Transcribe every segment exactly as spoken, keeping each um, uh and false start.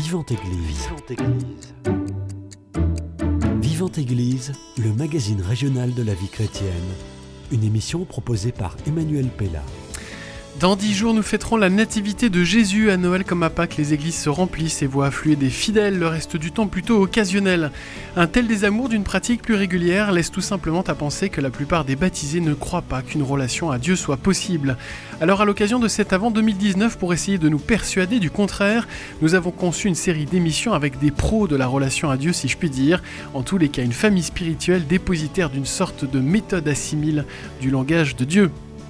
Vivante Église. Vivante Église. Vivante Église, le magazine régional de la vie chrétienne. Une émission proposée par Emmanuel Pella. Dans dix jours, nous fêterons la nativité de Jésus. À Noël comme à Pâques, les églises se remplissent et voient affluer des fidèles, le reste du temps plutôt occasionnel. Un tel désamour d'une pratique plus régulière laisse tout simplement à penser que la plupart des baptisés ne croient pas qu'une relation à Dieu soit possible. Alors à l'occasion de cet Avent deux mille dix-neuf, pour essayer de nous persuader du contraire, nous avons conçu une série d'émissions avec des pros de la relation à Dieu, si je puis dire. En tous les cas, une famille spirituelle dépositaire d'une sorte de méthode assimile du langage de Dieu.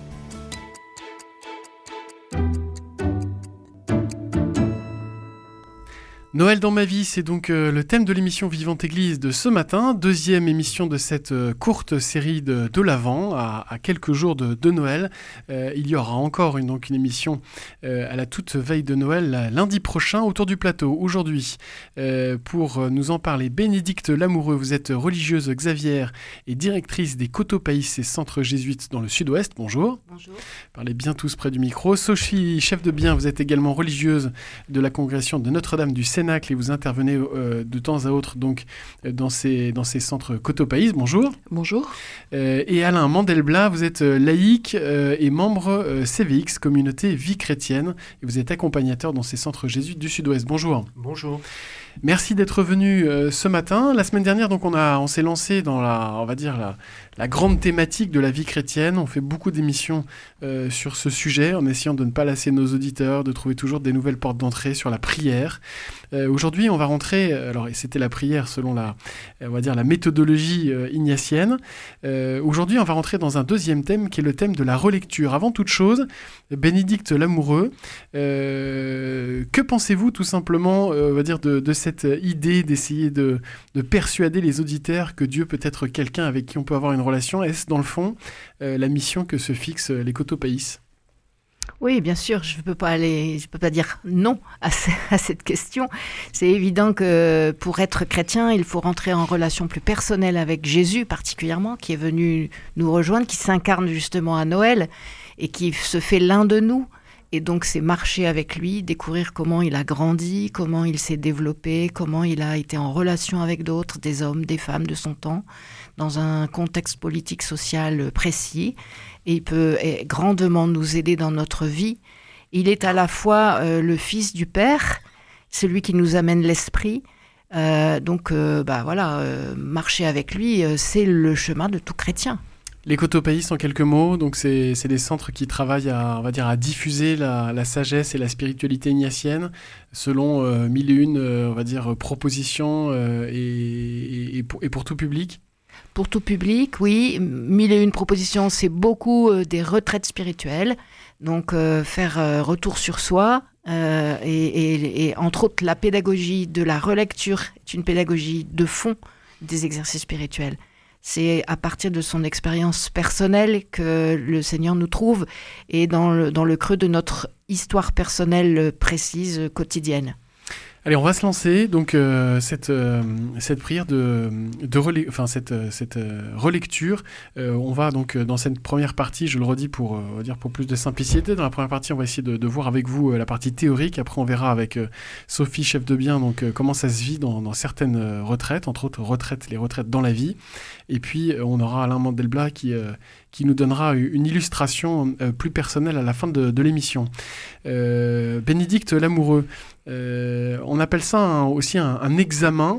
Noël dans ma vie, c'est donc euh, le thème de l'émission Vivante Église de ce matin, deuxième émission de cette euh, courte série de, de l'Avent, à, à quelques jours de, de Noël. Euh, il y aura encore une, donc une émission euh, à la toute veille de Noël, lundi prochain, autour du plateau. Aujourd'hui, euh, pour nous en parler, Bénédicte Lamoureux, vous êtes religieuse Xavier et directrice des Cotopaïs et centres jésuites dans le sud-ouest. Bonjour. Bonjour. Parlez bien tous près du micro. Sophie, chef de bien, vous êtes également religieuse de la congrégation de Notre-Dame du Cénacle et vous intervenez euh, de temps à autre donc, dans, ces, dans ces centres Cotopaïs. Bonjour. Bonjour. Euh, et Alain Mandelblat, vous êtes laïc euh, et membre euh, C V X, Communauté Vie Chrétienne, et vous êtes accompagnateur dans ces centres jésuites du Sud-Ouest. Bonjour. Bonjour. Merci d'être venu euh, ce matin. La semaine dernière, donc, on, a, on s'est lancé dans la, on va dire la, la grande thématique de la vie chrétienne. On fait beaucoup d'émissions euh, sur ce sujet, en essayant de ne pas lasser nos auditeurs, de trouver toujours des nouvelles portes d'entrée sur la prière. Euh, aujourd'hui, on va rentrer, alors c'était la prière selon la, on va dire la méthodologie euh, ignatienne. Euh, aujourd'hui, on va rentrer dans un deuxième thème qui est le thème de la relecture. Avant toute chose, Bénédicte Lamoureux, euh, que pensez-vous tout simplement, euh, on va dire de, de cette idée d'essayer de, de persuader les auditeurs que Dieu peut être quelqu'un avec qui on peut avoir une relation? Est-ce dans le fond euh, la mission que se fixent les Cotopaïs? Oui, bien sûr, je ne peux pas aller, je peux pas dire non à, ce, à cette question. C'est évident que pour être chrétien, il faut rentrer en relation plus personnelle avec Jésus, particulièrement, qui est venu nous rejoindre, qui s'incarne justement à Noël et qui se fait l'un de nous. Et donc, c'est marcher avec lui, découvrir comment il a grandi, comment il s'est développé, comment il a été en relation avec d'autres, des hommes, des femmes de son temps, dans un contexte politique, social précis. Et il peut grandement nous aider dans notre vie. Il est à la fois euh, le Fils du Père, celui qui nous amène l'Esprit. Euh, donc, euh, bah, voilà, euh, marcher avec lui, euh, c'est le chemin de tout chrétien. Les Cotopaïs, en quelques mots, donc c'est, c'est des centres qui travaillent à, on va dire, à diffuser la, la sagesse et la spiritualité ignatienne selon euh, mille et une, euh, on va dire, propositions euh, et, et, pour, et pour tout public. Pour tout public, oui. Mille et une propositions, c'est beaucoup euh, des retraites spirituelles. Donc, euh, faire euh, retour sur soi. Euh, et, et, et entre autres, la pédagogie de la relecture est une pédagogie de fond des exercices spirituels. C'est à partir de son expérience personnelle que le Seigneur nous trouve et dans le, dans le creux de notre histoire personnelle précise, quotidienne. Allez, on va se lancer. Donc, euh, cette, euh, cette prière de, de relé- enfin, cette, cette euh, relecture, euh, on va donc, dans cette première partie, je le redis pour, euh, dire pour plus de simplicité, dans la première partie, on va essayer de, de voir avec vous euh, la partie théorique. Après, on verra avec euh, Sophie, chef de bien, donc, euh, comment ça se vit dans, dans certaines euh, retraites, entre autres retraites, les retraites dans la vie. Et puis, euh, on aura Alain Mandelblat qui, euh, qui nous donnera une illustration euh, plus personnelle à la fin de, de l'émission. Euh, Bénédicte Lamoureux, Euh, on appelle ça un, aussi un, un examen.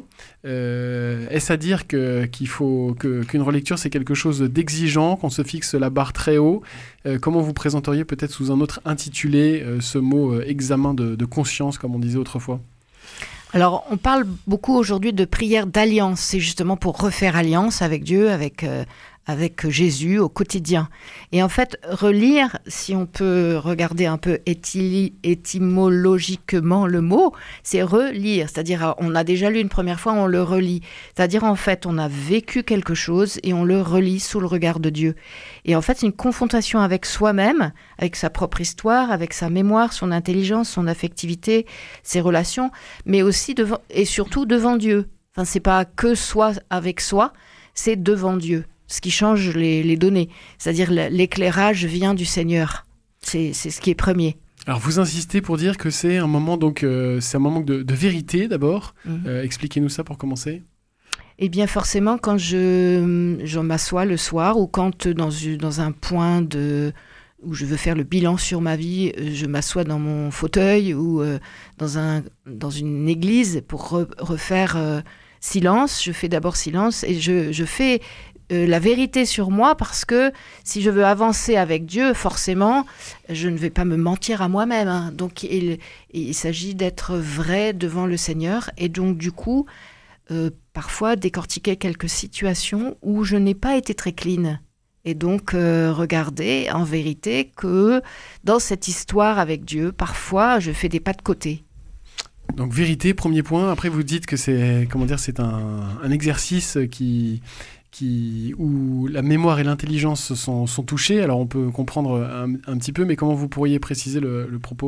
Euh, est-ce à dire que, qu'il faut, que, qu'une relecture, c'est quelque chose d'exigeant, qu'on se fixe la barre très haut? euh, Comment vous présenteriez peut-être sous un autre intitulé euh, ce mot euh, examen de, de conscience, comme on disait autrefois? Alors, on parle beaucoup aujourd'hui de prière d'alliance. C'est justement pour refaire alliance avec Dieu, avec, euh, avec Jésus au quotidien. Et en fait, relire, si on peut regarder un peu éty- étymologiquement le mot, c'est relire. C'est-à-dire, on a déjà lu une première fois, on le relit. C'est-à-dire, en fait, on a vécu quelque chose et on le relit sous le regard de Dieu. Et en fait, c'est une confrontation avec soi-même, avec sa propre histoire, avec sa mémoire, son intelligence, son affectivité, ses relations, mais aussi devant, et surtout devant Dieu. Enfin, c'est pas que soi avec soi, c'est devant Dieu. Ce qui change les, les données. C'est-à-dire l'éclairage vient du Seigneur. C'est, c'est ce qui est premier. Alors vous insistez pour dire que c'est un moment, donc, euh, c'est un moment de, de vérité d'abord. Mmh. Euh, expliquez-nous ça pour commencer. Eh bien forcément, quand je, je m'assois le soir ou quand dans, dans un point de, où je veux faire le bilan sur ma vie, je m'assois dans mon fauteuil ou euh, dans, un, dans une église pour re, refaire euh, silence. Je fais d'abord silence et je, je fais... Euh, la vérité sur moi, parce que si je veux avancer avec Dieu, forcément, je ne vais pas me mentir à moi-même. Hein. Donc, il, il s'agit d'être vrai devant le Seigneur et donc, du coup, euh, parfois décortiquer quelques situations où je n'ai pas été très clean. Et donc, euh, regarder en vérité que dans cette histoire avec Dieu, parfois, je fais des pas de côté. Donc vérité, premier point. Après, vous dites que c'est, comment dire, c'est un, un exercice qui... Qui, où la mémoire et l'intelligence sont, sont touchées. Alors on peut comprendre un, un petit peu, mais comment vous pourriez préciser le, le propos ?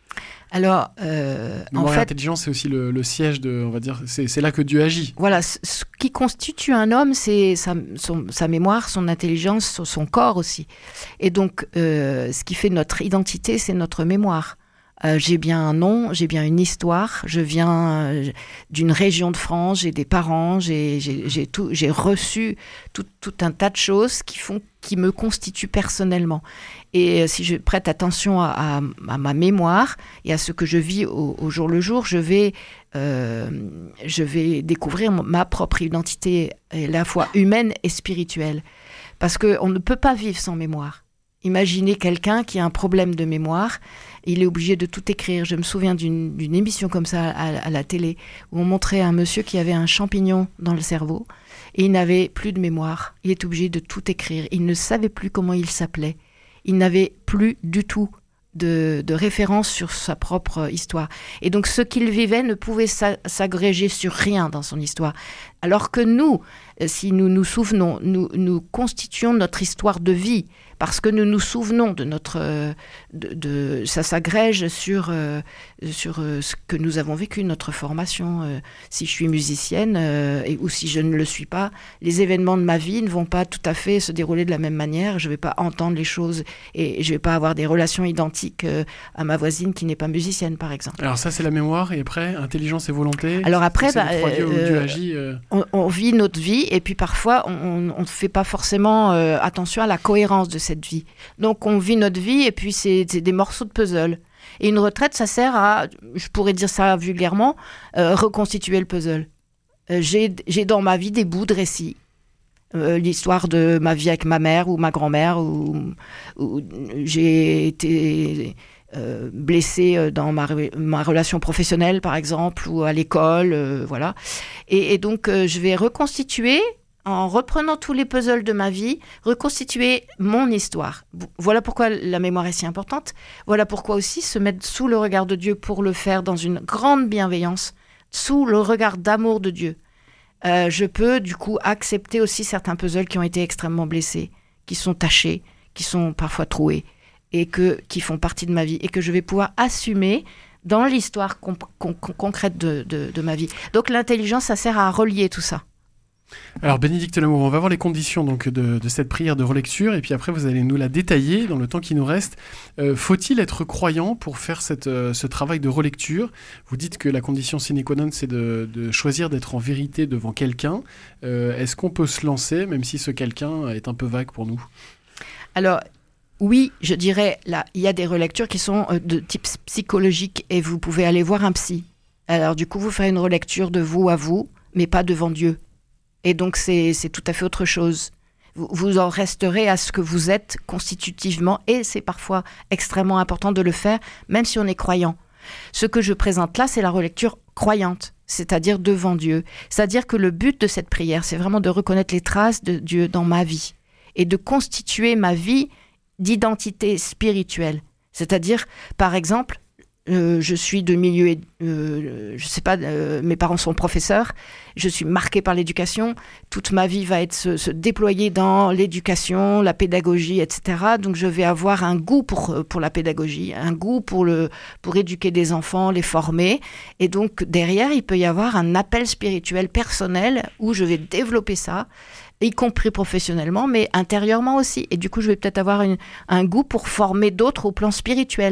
Alors, euh, mémoire en et fait, intelligence, c'est aussi le, le siège de, on va dire, c'est, c'est là que Dieu agit. Voilà, ce, ce qui constitue un homme, c'est sa, son, sa mémoire, son intelligence, son, son corps aussi. Et donc, euh, ce qui fait notre identité, c'est notre mémoire. Euh, j'ai bien un nom, j'ai bien une histoire, je viens euh, d'une région de France, j'ai des parents, j'ai, j'ai, j'ai, tout, j'ai reçu tout, tout un tas de choses qui, font, qui me constituent personnellement. Et euh, si je prête attention à, à, à ma mémoire et à ce que je vis au, au jour le jour, je vais, euh, je vais découvrir ma propre identité, à la fois humaine et spirituelle. Parce qu'on ne peut pas vivre sans mémoire. Imaginez quelqu'un qui a un problème de mémoire, il est obligé de tout écrire. Je me souviens d'une, d'une émission comme ça à, à la télé, où on montrait un monsieur qui avait un champignon dans le cerveau, et il n'avait plus de mémoire. Il est obligé de tout écrire. Il ne savait plus comment il s'appelait. Il n'avait plus du tout de, de référence sur sa propre histoire. Et donc ce qu'il vivait ne pouvait s'a, s'agréger sur rien dans son histoire. Alors que nous, si nous nous souvenons, nous, nous constituons notre histoire de vie, parce que nous nous souvenons de notre... De, de, ça s'agrège sur, euh, sur euh, ce que nous avons vécu, notre formation. Euh, si je suis musicienne euh, et, ou si je ne le suis pas, les événements de ma vie ne vont pas tout à fait se dérouler de la même manière. Je ne vais pas entendre les choses et je ne vais pas avoir des relations identiques euh, à ma voisine qui n'est pas musicienne, par exemple. Alors ça, c'est la mémoire. Et après, intelligence et volonté. Alors après, bah, Dieu, euh, Dieu agit, euh... on, on vit notre vie et puis parfois, on ne fait pas forcément euh, attention à la cohérence de cette vie. Donc on vit notre vie et puis c'est, c'est des morceaux de puzzle. Et une retraite, ça sert à, je pourrais dire ça vulgairement, euh, reconstituer le puzzle. Euh, j'ai, j'ai dans ma vie des bouts de récits. Euh, l'histoire de ma vie avec ma mère ou ma grand-mère, où, où j'ai été euh, blessée dans ma, ma relation professionnelle, par exemple, ou à l'école, euh, voilà. Et, et donc, euh, je vais reconstituer, en reprenant tous les puzzles de ma vie, reconstituer mon histoire. Voilà pourquoi la mémoire est si importante. Voilà pourquoi aussi se mettre sous le regard de Dieu pour le faire dans une grande bienveillance, sous le regard d'amour de Dieu. Euh, je peux du coup accepter aussi certains puzzles qui ont été extrêmement blessés, qui sont tachés, qui sont parfois troués, et que, qui font partie de ma vie, et que je vais pouvoir assumer dans l'histoire con- con- concrète de, de, de ma vie. Donc l'intelligence, ça sert à relier tout ça. Alors Bénédicte Lamour, on va voir les conditions donc, de, de cette prière de relecture et puis après vous allez nous la détailler dans le temps qui nous reste. Euh, faut-il être croyant pour faire cette, euh, ce travail de relecture ? Vous dites que la condition sine qua non c'est de, de choisir d'être en vérité devant quelqu'un. Euh, est-ce qu'on peut se lancer même si ce quelqu'un est un peu vague pour nous ? Alors oui, je dirais, là, il y a des relectures qui sont euh, de type psychologique et vous pouvez aller voir un psy. Alors du coup vous faites une relecture de vous à vous, mais pas devant Dieu. Et donc, c'est, c'est tout à fait autre chose. Vous, vous en resterez à ce que vous êtes constitutivement, et c'est parfois extrêmement important de le faire, même si on est croyant. Ce que je présente là, c'est la relecture croyante, c'est-à-dire devant Dieu. C'est-à-dire que le but de cette prière, c'est vraiment de reconnaître les traces de Dieu dans ma vie, et de constituer ma vie d'identité spirituelle. C'est-à-dire, par exemple, Euh, je suis de milieu, euh, je sais pas, euh, mes parents sont professeurs, je suis marquée par l'éducation, toute ma vie va être se, se déployer dans l'éducation, la pédagogie, et cetera. Donc je vais avoir un goût pour, pour la pédagogie, un goût pour, le, pour éduquer des enfants, les former. Et donc derrière, il peut y avoir un appel spirituel personnel où je vais développer ça, y compris professionnellement, mais intérieurement aussi. Et du coup, je vais peut-être avoir une, un goût pour former d'autres au plan spirituel.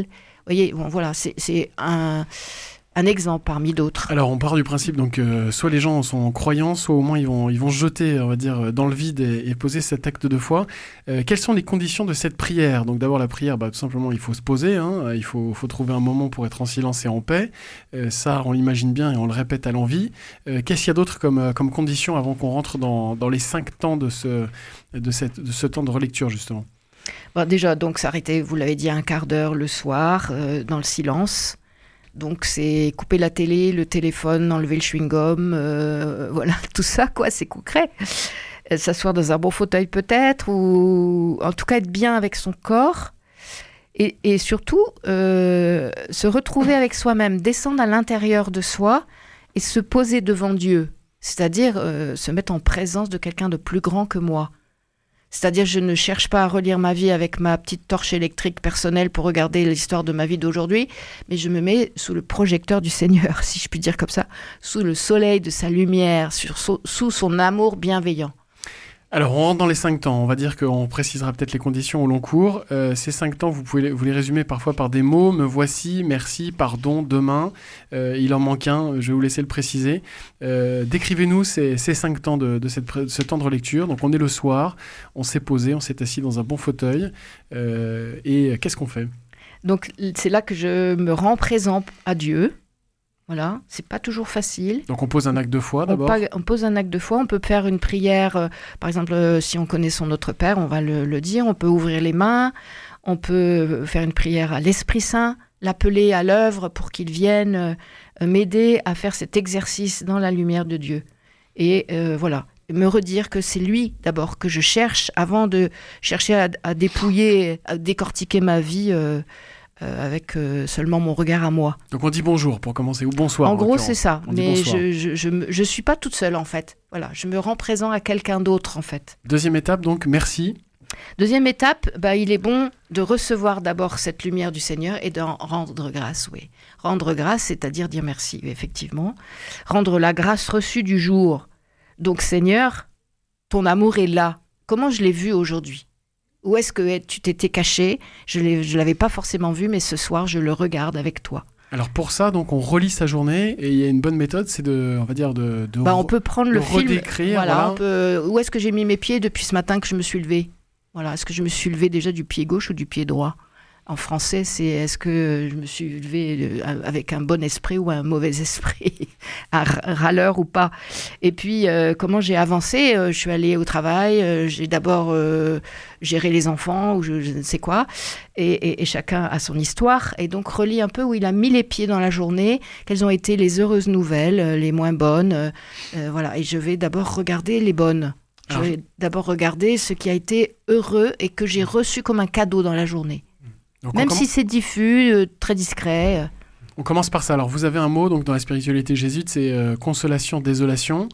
voyez, bon, voilà, c'est, c'est un, un exemple parmi d'autres. Alors, on part du principe, donc, euh, soit les gens sont croyants, soit au moins ils vont, ils vont se jeter, on va dire, dans le vide et, et poser cet acte de foi. Euh, quelles sont les conditions de cette prière ? Donc, d'abord, la prière, bah, tout simplement, il faut se poser, hein, il faut, faut trouver un moment pour être en silence et en paix. Euh, ça, on l'imagine bien et on le répète à l'envi. Euh, qu'est-ce qu'il y a d'autre comme, comme condition avant qu'on rentre dans, dans les cinq temps de ce, de, cette, de ce temps de relecture, justement ? Bon, déjà, donc, s'arrêter, vous l'avez dit, un quart d'heure le soir, euh, dans le silence. Donc, c'est couper la télé, le téléphone, enlever le chewing-gum, euh, voilà, tout ça, quoi, c'est concret. Euh, s'asseoir dans un bon fauteuil peut-être, ou en tout cas être bien avec son corps. Et, et surtout, euh, se retrouver avec soi-même, descendre à l'intérieur de soi et se poser devant Dieu. C'est-à-dire euh, se mettre en présence de quelqu'un de plus grand que moi. C'est-à-dire, je ne cherche pas à relire ma vie avec ma petite torche électrique personnelle pour regarder l'histoire de ma vie d'aujourd'hui, mais je me mets sous le projecteur du Seigneur, si je puis dire comme ça, sous le soleil de sa lumière, sur son, sous son amour bienveillant. Alors, on rentre dans les cinq temps. On va dire qu'on précisera peut-être les conditions au long cours. Euh, ces cinq temps, vous pouvez les, vous les résumer parfois par des mots. Me voici, merci, pardon, demain. Euh, il en manque un, je vais vous laisser le préciser. Euh, décrivez-nous ces, ces cinq temps de, de, cette, de ce temps de relecture. Donc, on est le soir, on s'est posé, on s'est assis dans un bon fauteuil. Euh, et qu'est-ce qu'on fait ? Donc, c'est là que je me rends présent à Dieu. Voilà, c'est pas toujours facile. Donc on pose un acte de foi d'abord. On, pa- on pose un acte de foi, on peut faire une prière, euh, par exemple, euh, si on connaît son Notre Père, on va le, le dire, on peut ouvrir les mains, on peut faire une prière à l'Esprit Saint, l'appeler à l'œuvre pour qu'il vienne euh, m'aider à faire cet exercice dans la lumière de Dieu. Et euh, voilà, me redire que c'est lui d'abord que je cherche avant de chercher à, à dépouiller, à décortiquer ma vie euh, Euh, avec euh, seulement mon regard à moi. Donc on dit bonjour pour commencer, ou bonsoir. En, en gros, c'est ça. On mais je je, je, me, je suis pas toute seule, en fait. Voilà, je me rends présent à quelqu'un d'autre, en fait. Deuxième étape, donc, merci. Deuxième étape, bah, il est bon de recevoir d'abord cette lumière du Seigneur et d'en rendre grâce, oui. Rendre grâce, c'est-à-dire dire merci, effectivement. Rendre la grâce reçue du jour. Donc, Seigneur, ton amour est là. Comment je l'ai vu aujourd'hui ? Où est-ce que tu t'étais caché ? Je ne l'avais pas forcément vu, mais ce soir, je le regarde avec toi. Alors pour ça, donc on relit sa journée et il y a une bonne méthode, c'est de, on va dire de, de bah, on peut prendre le film. Redécrire. Voilà, voilà. On peut, où est-ce que j'ai mis mes pieds depuis ce matin que je me suis levée ? Voilà, est-ce que je me suis levée déjà du pied gauche ou du pied droit ? En français, c'est est-ce que je me suis levée avec un bon esprit ou un mauvais esprit, un râleur ou pas. Et puis, euh, comment j'ai avancé ? euh, Je suis allée au travail, euh, j'ai d'abord euh, géré les enfants ou je, je ne sais quoi, et, et, et chacun a son histoire. Et donc, relis un peu où il a mis les pieds dans la journée, quelles ont été les heureuses nouvelles, les moins bonnes. Euh, euh, voilà. Et je vais d'abord regarder les bonnes. Je vais d'abord regarder ce qui a été heureux et que j'ai reçu comme un cadeau dans la journée. Donc Même si c'est diffus, euh, très discret. Euh. On commence par ça. Alors, vous avez un mot donc, dans la spiritualité jésuite, c'est euh, consolation, désolation.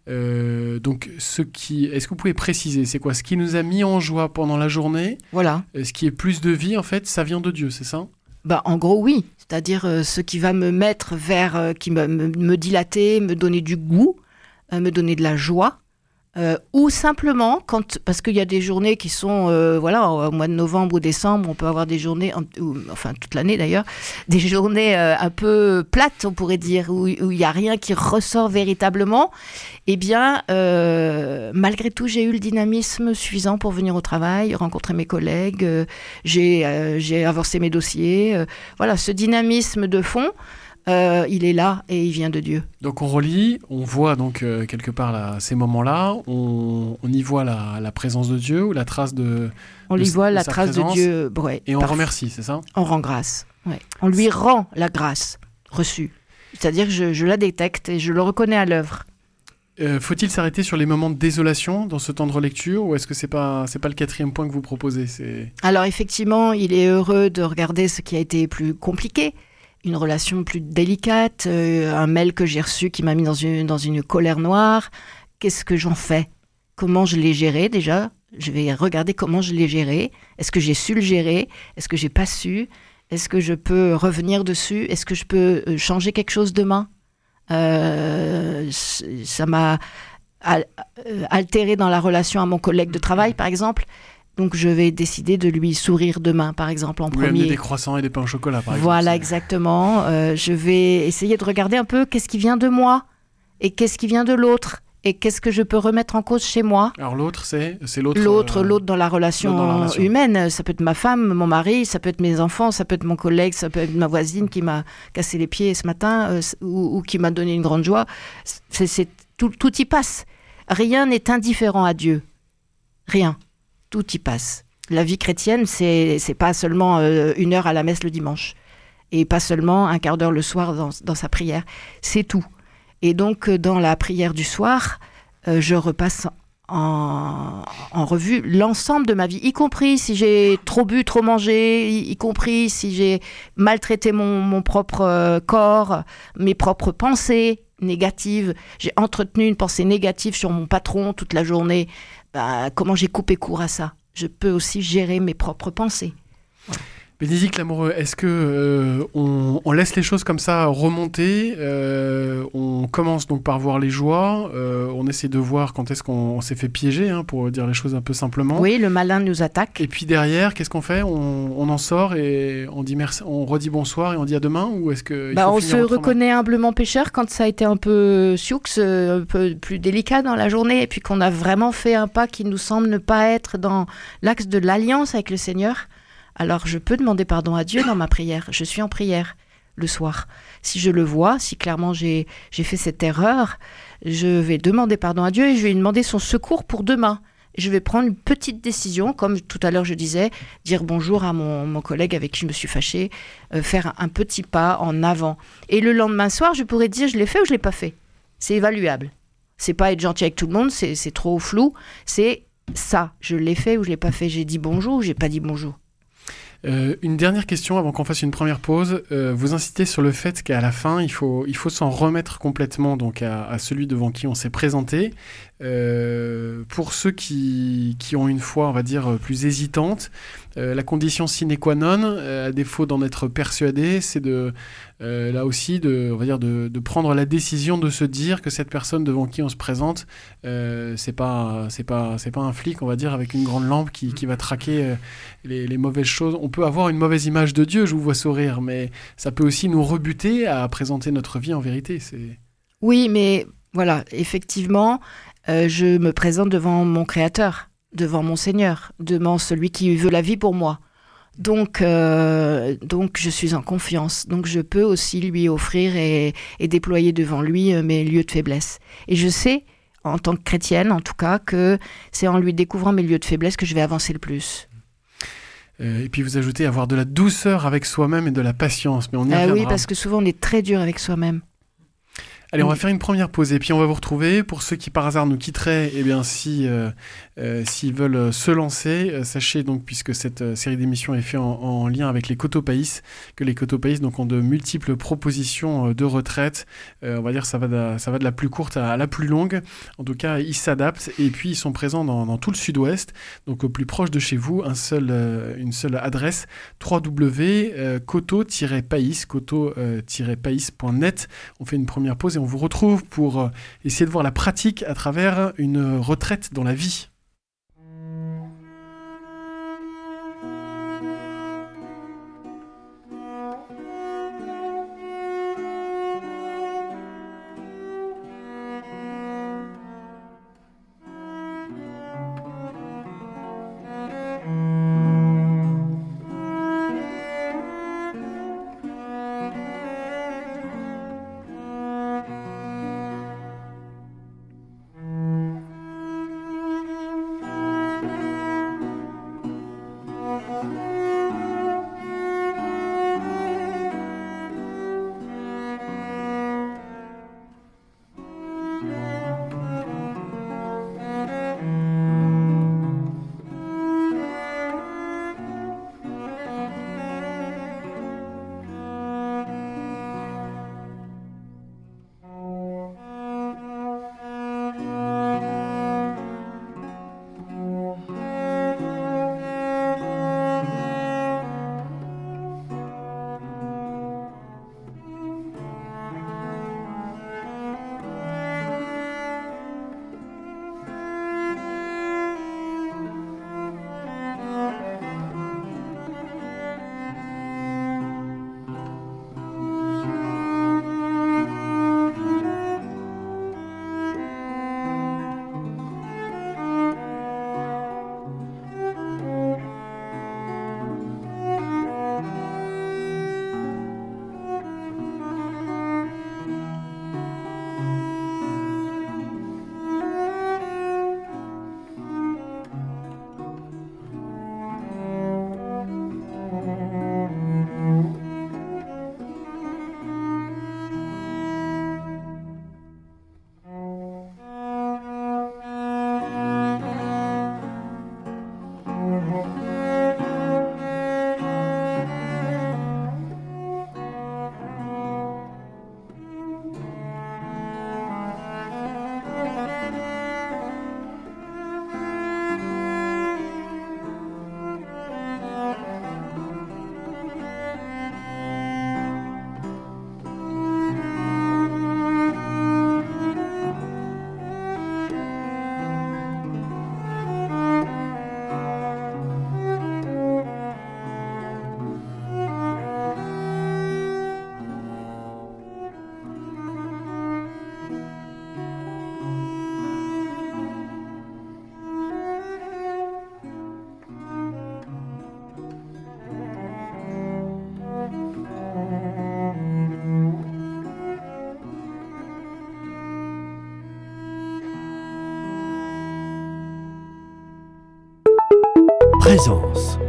Euh, donc, ce qui... Est-ce que vous pouvez préciser, c'est quoi ? Ce qui nous a mis en joie pendant la journée, voilà. euh, ce qui est plus de vie, en fait, ça vient de Dieu, c'est ça ? Bah, en gros, oui. C'est-à-dire euh, ce qui va me mettre vers, euh, qui me, me, me dilater, me donner du goût, euh, me donner de la joie. Euh, ou simplement, quand, parce qu'il y a des journées qui sont, euh, voilà, au mois de novembre ou décembre, on peut avoir des journées, ou, enfin toute l'année d'ailleurs, des journées euh, un peu plates, on pourrait dire, où il n'y a rien qui ressort véritablement. Eh bien, euh, malgré tout, j'ai eu le dynamisme suffisant pour venir au travail, rencontrer mes collègues, euh, j'ai, euh, j'ai avancé mes dossiers. Euh, voilà, ce dynamisme de fond, Euh, il est là et il vient de Dieu. Donc on relit, on voit donc euh, quelque part là, ces moments-là, on, on y voit la, la présence de Dieu ou la trace de On de, y voit de la sa trace présence, de Dieu. Ouais, et on parf- remercie, c'est ça ? On rend grâce. Ouais. On lui rend la grâce reçue. C'est-à-dire que je, je la détecte et je le reconnais à l'œuvre. Euh, faut-il s'arrêter sur les moments de désolation dans ce temps de relecture ou est-ce que c'est pas c'est pas le quatrième point que vous proposez ? C'est... Alors effectivement, il est heureux de regarder ce qui a été plus compliqué. Une relation plus délicate, euh, un mail que j'ai reçu qui m'a mis dans une, dans une colère noire. Qu'est-ce que j'en fais ? Comment je l'ai géré déjà ? Je vais regarder comment je l'ai géré. Est-ce que j'ai su le gérer ? Est-ce que j'ai pas su ? Est-ce que je peux revenir dessus ? Est-ce que je peux changer quelque chose demain ? euh, Ça m'a altéré dans la relation à mon collègue de travail, par exemple. Donc je vais décider de lui sourire demain, par exemple, en Vous premier. lui amenez des croissants et des pains au chocolat, par exemple. Voilà, c'est... exactement. Euh, je vais essayer de regarder un peu qu'est-ce qui vient de moi et qu'est-ce qui vient de l'autre et qu'est-ce que je peux remettre en cause chez moi. Alors l'autre, c'est, c'est l'autre... L'autre, euh, l'autre dans la relation l'autre dans la relation. humaine. Ça peut être ma femme, mon mari, ça peut être mes enfants, ça peut être mon collègue, ça peut être ma voisine qui m'a cassé les pieds ce matin euh, ou, ou qui m'a donné une grande joie. C'est, c'est, tout, tout y passe. Rien n'est indifférent à Dieu. Rien. Tout y passe. La vie chrétienne, c'est, c'est pas seulement euh, une heure à la messe le dimanche et pas seulement un quart d'heure le soir dans, dans sa prière. C'est tout. Et donc, euh, dans la prière du soir, euh, je repasse en, en revue l'ensemble de ma vie, y compris si j'ai trop bu, trop mangé, y, y compris si j'ai maltraité mon, mon propre euh, corps, mes propres pensées négatives. J'ai entretenu une pensée négative sur mon patron toute la journée. Bah, comment j'ai coupé court à ça? Je peux aussi gérer mes propres pensées. Bénédicte Lamoureux, est-ce que euh, on, on laisse les choses comme ça remonter euh, On commence donc par voir les joies, euh, on essaie de voir quand est-ce qu'on on s'est fait piéger, hein, pour dire les choses un peu simplement. Oui, le malin nous attaque. Et puis derrière, qu'est-ce qu'on fait on, on en sort et on dit merci, on redit bonsoir et on dit à demain, ou est-ce que il bah, faut on finir se autrement? reconnaît humblement pécheur quand ça a été un peu sioux, un peu plus délicat dans la journée, et puis qu'on a vraiment fait un pas qui nous semble ne pas être dans l'axe de l'alliance avec le Seigneur. Alors je peux demander pardon à Dieu dans ma prière. Je suis en prière le soir. Si je le vois, si clairement j'ai, j'ai fait cette erreur, je vais demander pardon à Dieu et je vais lui demander son secours pour demain. Je vais prendre une petite décision, comme tout à l'heure je disais, dire bonjour à mon, mon collègue avec qui je me suis fâchée, euh, faire un, un petit pas en avant. Et le lendemain soir, je pourrais dire je l'ai fait ou je l'ai pas fait. C'est évaluable. C'est pas être gentil avec tout le monde, c'est, c'est trop flou. C'est ça, je l'ai fait ou je l'ai pas fait. J'ai dit bonjour ou j'ai pas dit bonjour. Euh, une dernière question avant qu'on fasse une première pause. Euh, vous insistez sur le fait qu'à la fin, il faut, il faut s'en remettre complètement donc à, à celui devant qui on s'est présenté. Euh, pour ceux qui, qui ont une foi, on va dire, plus hésitante, euh, la condition sine qua non, euh, à défaut d'en être persuadé, c'est de, euh, là aussi, de, on va dire, de, de prendre la décision de se dire que cette personne devant qui on se présente, euh, c'est pas, c'est pas, c'est pas un flic, on va dire, avec une grande lampe qui, qui va traquer euh, les, les mauvaises choses. On peut avoir une mauvaise image de Dieu, je vous vois sourire, mais ça peut aussi nous rebuter à présenter notre vie en vérité. C'est... Oui, mais voilà, effectivement, euh, je me présente devant mon Créateur, devant mon Seigneur, devant celui qui veut la vie pour moi. Donc, euh, donc je suis en confiance. Donc, je peux aussi lui offrir et, et déployer devant lui euh, mes lieux de faiblesse. Et je sais, en tant que chrétienne en tout cas, que c'est en lui découvrant mes lieux de faiblesse que je vais avancer le plus. Euh, et puis vous ajoutez avoir de la douceur avec soi-même et de la patience. Mais on y Ah reviendra. oui, parce que souvent on est très dur avec soi-même. Allez, on va faire une première pause et puis on va vous retrouver. Pour ceux qui par hasard nous quitteraient, eh bien, si, euh, euh, s'ils veulent se lancer, euh, sachez donc, puisque cette euh, série d'émissions est faite en, en lien avec les Cotopaïs, que les Cotopaïs donc, ont de multiples propositions euh, de retraite. Euh, on va dire ça va, de la, ça va de la plus courte à, à la plus longue. En tout cas, ils s'adaptent et puis ils sont présents dans, dans tout le sud-ouest, donc au plus proche de chez vous, un seul, euh, une seule adresse, w w w point coto tiret païs, coto tiret païs point net. On fait une première pause et on vous retrouve pour euh, essayer de voir la pratique à travers une retraite dans la vie. Présence.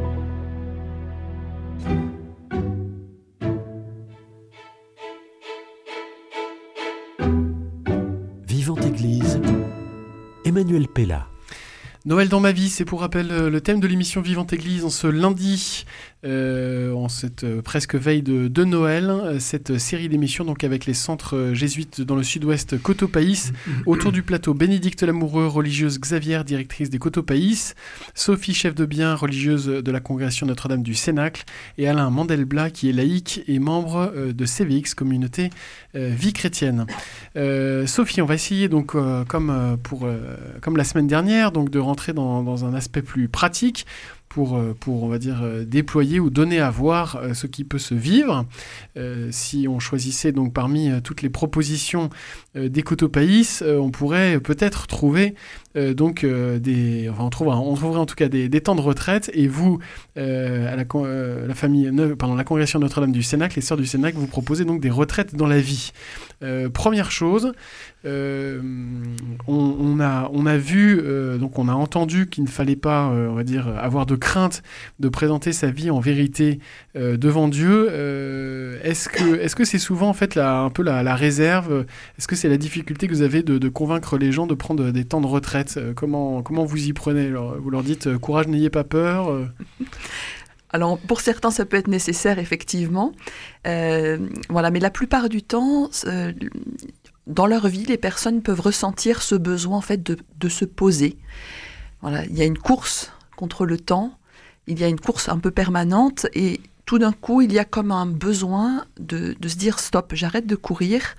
Vivante Église, Emmanuel Pella. Noël dans ma vie, c'est pour rappel le thème de l'émission Vivante Église en ce lundi, euh, en cette euh, presque veille de, de Noël, cette série d'émissions donc avec les centres jésuites dans le sud-ouest Cotopaïs, autour du plateau Bénédicte Lamoureux, religieuse Xavier, directrice des Cotopaïs, Sophie Chef de Bien, religieuse de la congrégation Notre-Dame du Cénacle, et Alain Mandelblat qui est laïque et membre euh, de C V X, communauté euh, vie chrétienne. Euh, Sophie, on va essayer donc euh, comme, euh, pour, euh, comme la semaine dernière donc de rentrer dans, dans un aspect plus pratique pour, pour, on va dire, déployer ou donner à voir euh, ce qui peut se vivre. Euh, si on choisissait donc parmi euh, toutes les propositions euh, des Cotopaïs, euh, on pourrait peut-être trouver euh, donc euh, des, enfin on trouvera, on trouverait en tout cas des, des temps de retraite. Et vous, euh, à la, euh, la famille, ne, pardon, la congrégation Notre-Dame du Cénacle, les sœurs du Cénacle, vous proposez donc des retraites dans la vie. Euh, première chose. Euh, on, on, a, on a vu, euh, donc on a entendu qu'il ne fallait pas, euh, on va dire, avoir de crainte de présenter sa vie en vérité euh, devant Dieu. Euh, est-ce que, est-ce que c'est souvent en fait la, un peu la, la réserve? Est-ce que c'est la difficulté que vous avez de, de convaincre les gens de prendre des temps de retraite? Comment, comment vous y prenez? Vous leur dites courage, n'ayez pas peur. Alors, pour certains, ça peut être nécessaire, effectivement. Euh, voilà, mais la plupart du temps, euh, dans leur vie, les personnes peuvent ressentir ce besoin, en fait, de, de se poser. Voilà, il y a une course contre le temps, il y a une course un peu permanente, et tout d'un coup, il y a comme un besoin de, de se dire « stop, j'arrête de courir,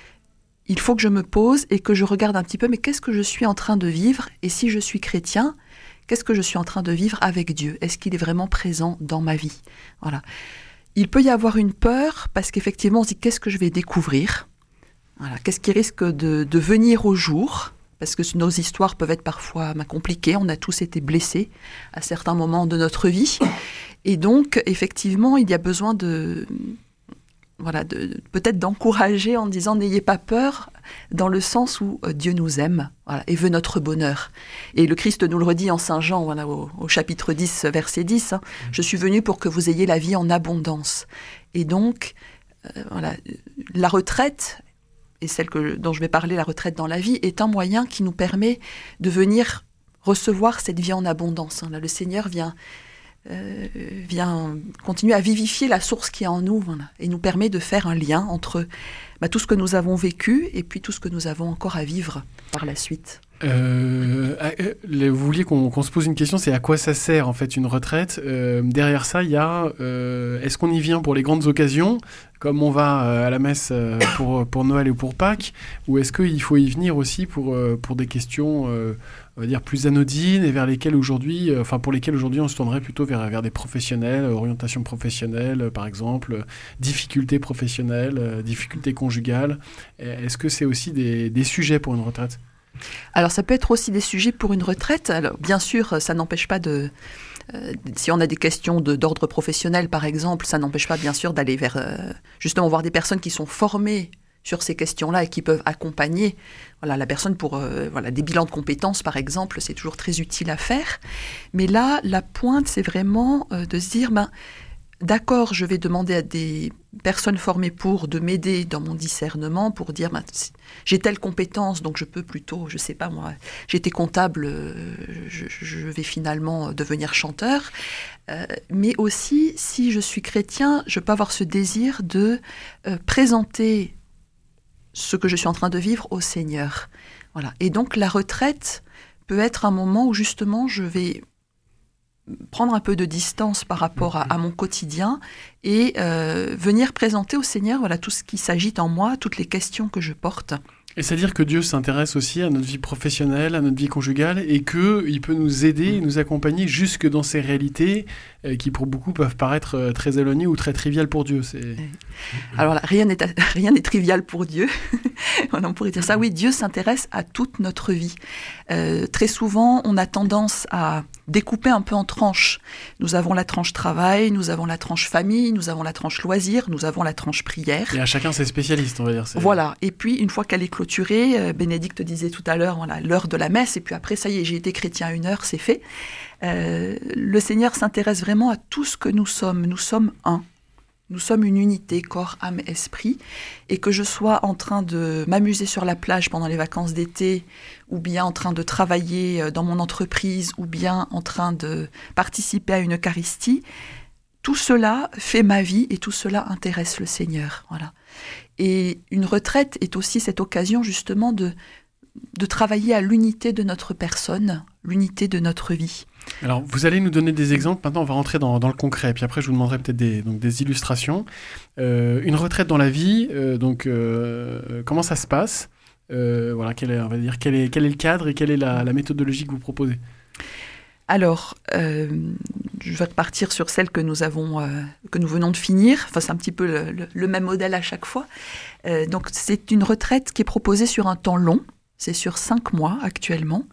il faut que je me pose et que je regarde un petit peu, mais qu'est-ce que je suis en train de vivre? Et si je suis chrétien, qu'est-ce que je suis en train de vivre avec Dieu? Est-ce qu'il est vraiment présent dans ma vie ?» Voilà. Il peut y avoir une peur, parce qu'effectivement, on se dit « qu'est-ce que je vais découvrir ?» Voilà. Qu'est-ce qui risque de, de venir au jour? Parce que nos histoires peuvent être parfois ben, compliquées. On a tous été blessés à certains moments de notre vie. Et donc, effectivement, il y a besoin de, voilà, de, peut-être d'encourager en disant « n'ayez pas peur », dans le sens où euh, Dieu nous aime, voilà, et veut notre bonheur. Et le Christ nous le redit en Saint Jean, voilà, au, au chapitre dix, verset dix, hein, « Je suis venu pour que vous ayez la vie en abondance ». Et donc, euh, voilà, la retraite, et celle que, dont je vais parler, la retraite dans la vie, est un moyen qui nous permet de venir recevoir cette vie en abondance. Là, le Seigneur vient, euh, vient continuer à vivifier la source qui est en nous, voilà, et nous permet de faire un lien entre bah, tout ce que nous avons vécu et puis tout ce que nous avons encore à vivre par la suite. Euh, vous vouliez qu'on, qu'on se pose une question, c'est à quoi ça sert en fait une retraite? euh, Derrière ça, il y a euh, est-ce qu'on y vient pour les grandes occasions, comme on va euh, à la messe euh, pour, pour Noël ou pour Pâques, ou est-ce qu'il faut y venir aussi pour, euh, pour des questions euh, on va dire plus anodines et vers lesquelles aujourd'hui, euh, enfin pour lesquelles aujourd'hui on se tournerait plutôt vers, vers des professionnels, orientation professionnelle euh, par exemple, euh, difficultés professionnelles, euh, difficultés conjugales. Est-ce que c'est aussi des, des sujets pour une retraite? Alors, ça peut être aussi des sujets pour une retraite. Alors, bien sûr, ça n'empêche pas de... Euh, si on a des questions de, d'ordre professionnel, par exemple, ça n'empêche pas, bien sûr, d'aller vers... Euh, justement, voir des personnes qui sont formées sur ces questions-là et qui peuvent accompagner voilà, la personne pour... Euh, voilà, des bilans de compétences, par exemple, c'est toujours très utile à faire. Mais là, la pointe, c'est vraiment euh, de se dire... Ben, d'accord, je vais demander à des personnes formées pour de m'aider dans mon discernement, pour dire ben, j'ai telle compétence, donc je peux plutôt, je sais pas moi, j'étais comptable, je, je vais finalement devenir chanteur. Euh, mais aussi, si je suis chrétien, je peux avoir ce désir de euh, présenter ce que je suis en train de vivre au Seigneur. Voilà. Et donc la retraite peut être un moment où justement je vais prendre un peu de distance par rapport à, à mon quotidien et euh, venir présenter au Seigneur voilà, tout ce qui s'agite en moi, toutes les questions que je porte. Et c'est-à-dire que Dieu s'intéresse aussi à notre vie professionnelle, à notre vie conjugale, et qu'il peut nous aider, mmh. nous accompagner jusque dans ces réalités euh, qui pour beaucoup peuvent paraître euh, très éloignées ou très triviales pour Dieu. C'est... Alors là, rien n'est, rien n'est trivial pour Dieu. On pourrait dire ça. Oui, Dieu s'intéresse à toute notre vie. Euh, très souvent, on a tendance à découpée un peu en tranches. Nous avons la tranche travail, nous avons la tranche famille, nous avons la tranche loisirs, nous avons la tranche prière. Et à chacun ses spécialistes, on va dire. C'est... Voilà. Et puis, une fois qu'elle est clôturée, euh, Bénédicte disait tout à l'heure, voilà, l'heure de la messe, et puis après, ça y est, j'ai été chrétien à une heure, c'est fait. Euh, le Seigneur s'intéresse vraiment à tout ce que nous sommes. Nous sommes un. Nous sommes une unité, corps, âme, esprit. Et que je sois en train de m'amuser sur la plage pendant les vacances d'été, ou bien en train de travailler dans mon entreprise, ou bien en train de participer à une Eucharistie, tout cela fait ma vie et tout cela intéresse le Seigneur. Voilà. Et une retraite est aussi cette occasion justement de, de travailler à l'unité de notre personne, l'unité de notre vie. Alors, vous allez nous donner des exemples. Maintenant, on va rentrer dans, dans le concret. Puis après, je vous demanderai peut-être des, donc, des illustrations. Euh, une retraite dans la vie, euh, donc, euh, comment ça se passe euh, voilà, quel est, on va dire, quel est, quel est le cadre et quelle est la, la méthodologie que vous proposez? Alors, euh, je vais repartir sur celle que nous, avons, euh, que nous venons de finir. Enfin, c'est un petit peu le, le, le même modèle à chaque fois. Euh, donc, c'est une retraite qui est proposée sur un temps long. C'est sur cinq mois actuellement.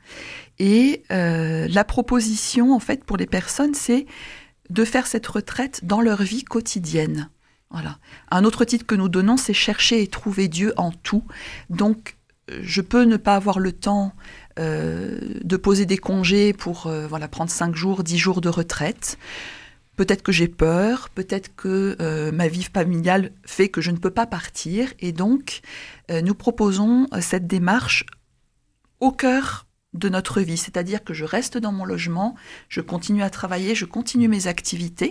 Et euh, la proposition, en fait, pour les personnes, c'est de faire cette retraite dans leur vie quotidienne. Voilà. Un autre titre que nous donnons, c'est « Chercher et trouver Dieu en tout ». Donc, je peux ne pas avoir le temps euh, de poser des congés pour euh, voilà, prendre cinq jours, dix jours de retraite. Peut-être que j'ai peur, peut-être que euh, ma vie familiale fait que je ne peux pas partir. Et donc, euh, nous proposons cette démarche au cœur de notre vie, c'est-à-dire que je reste dans mon logement, je continue à travailler, je continue mes activités,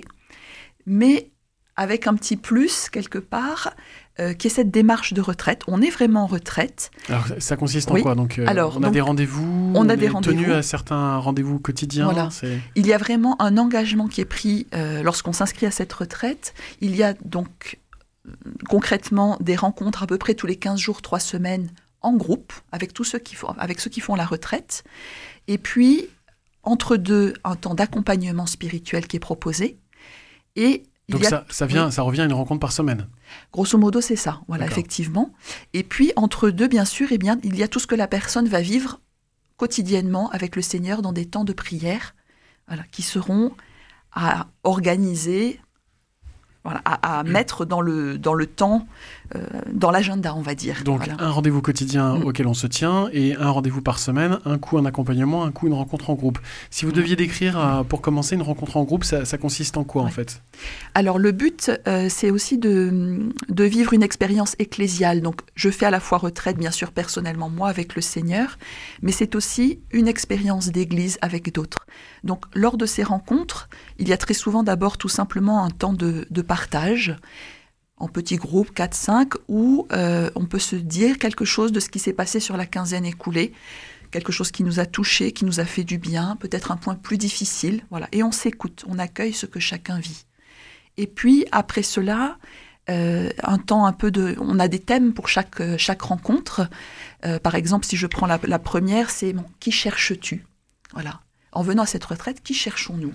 mais avec un petit plus quelque part, euh, qui est cette démarche de retraite. On est vraiment en retraite. Alors ça consiste en oui. quoi donc, euh, Alors, on a donc, des rendez-vous, on, on a est des rendez-vous. tenu à certains rendez-vous quotidiens. Voilà. C'est... Il y a vraiment un engagement qui est pris euh, lorsqu'on s'inscrit à cette retraite. Il y a donc euh, concrètement des rencontres à peu près tous les quinze jours, trois semaines, en groupe, avec tous ceux qui font, avec ceux qui font la retraite. Et puis, entre deux, un temps d'accompagnement spirituel qui est proposé. Et Donc il y a... ça, ça, vient, oui. ça revient à une rencontre par semaine. Grosso modo, c'est ça, voilà, D'accord. effectivement. Et puis, entre deux, bien sûr, eh bien, il y a tout ce que la personne va vivre quotidiennement avec le Seigneur dans des temps de prière, voilà, qui seront à organiser, voilà, à, à mettre dans le, dans le temps, euh, dans l'agenda, on va dire. Donc voilà. un rendez-vous quotidien Mm. auquel on se tient et un rendez-vous par semaine, un coup un accompagnement, un coup une rencontre en groupe. Si vous Ouais. deviez décrire, euh, pour commencer, une rencontre en groupe, ça, ça consiste en quoi Ouais. en fait? Alors le but, euh, c'est aussi de, de vivre une expérience ecclésiale. Donc je fais à la fois retraite, bien sûr, personnellement, moi, avec le Seigneur, mais c'est aussi une expérience d'église avec d'autres. Donc lors de ces rencontres, il y a très souvent d'abord tout simplement un temps de, de partage, en petits groupes, quatre cinq, où euh, on peut se dire quelque chose de ce qui s'est passé sur la quinzaine écoulée, quelque chose qui nous a touchés, qui nous a fait du bien, peut-être un point plus difficile, voilà. Et on s'écoute, on accueille ce que chacun vit. Et puis, après cela, euh, un temps un peu de... On a des thèmes pour chaque, chaque rencontre. Euh, par exemple, si je prends la, la première, c'est bon, « Qui cherches-tu » Voilà. En venant à cette retraite, qui cherchons-nous?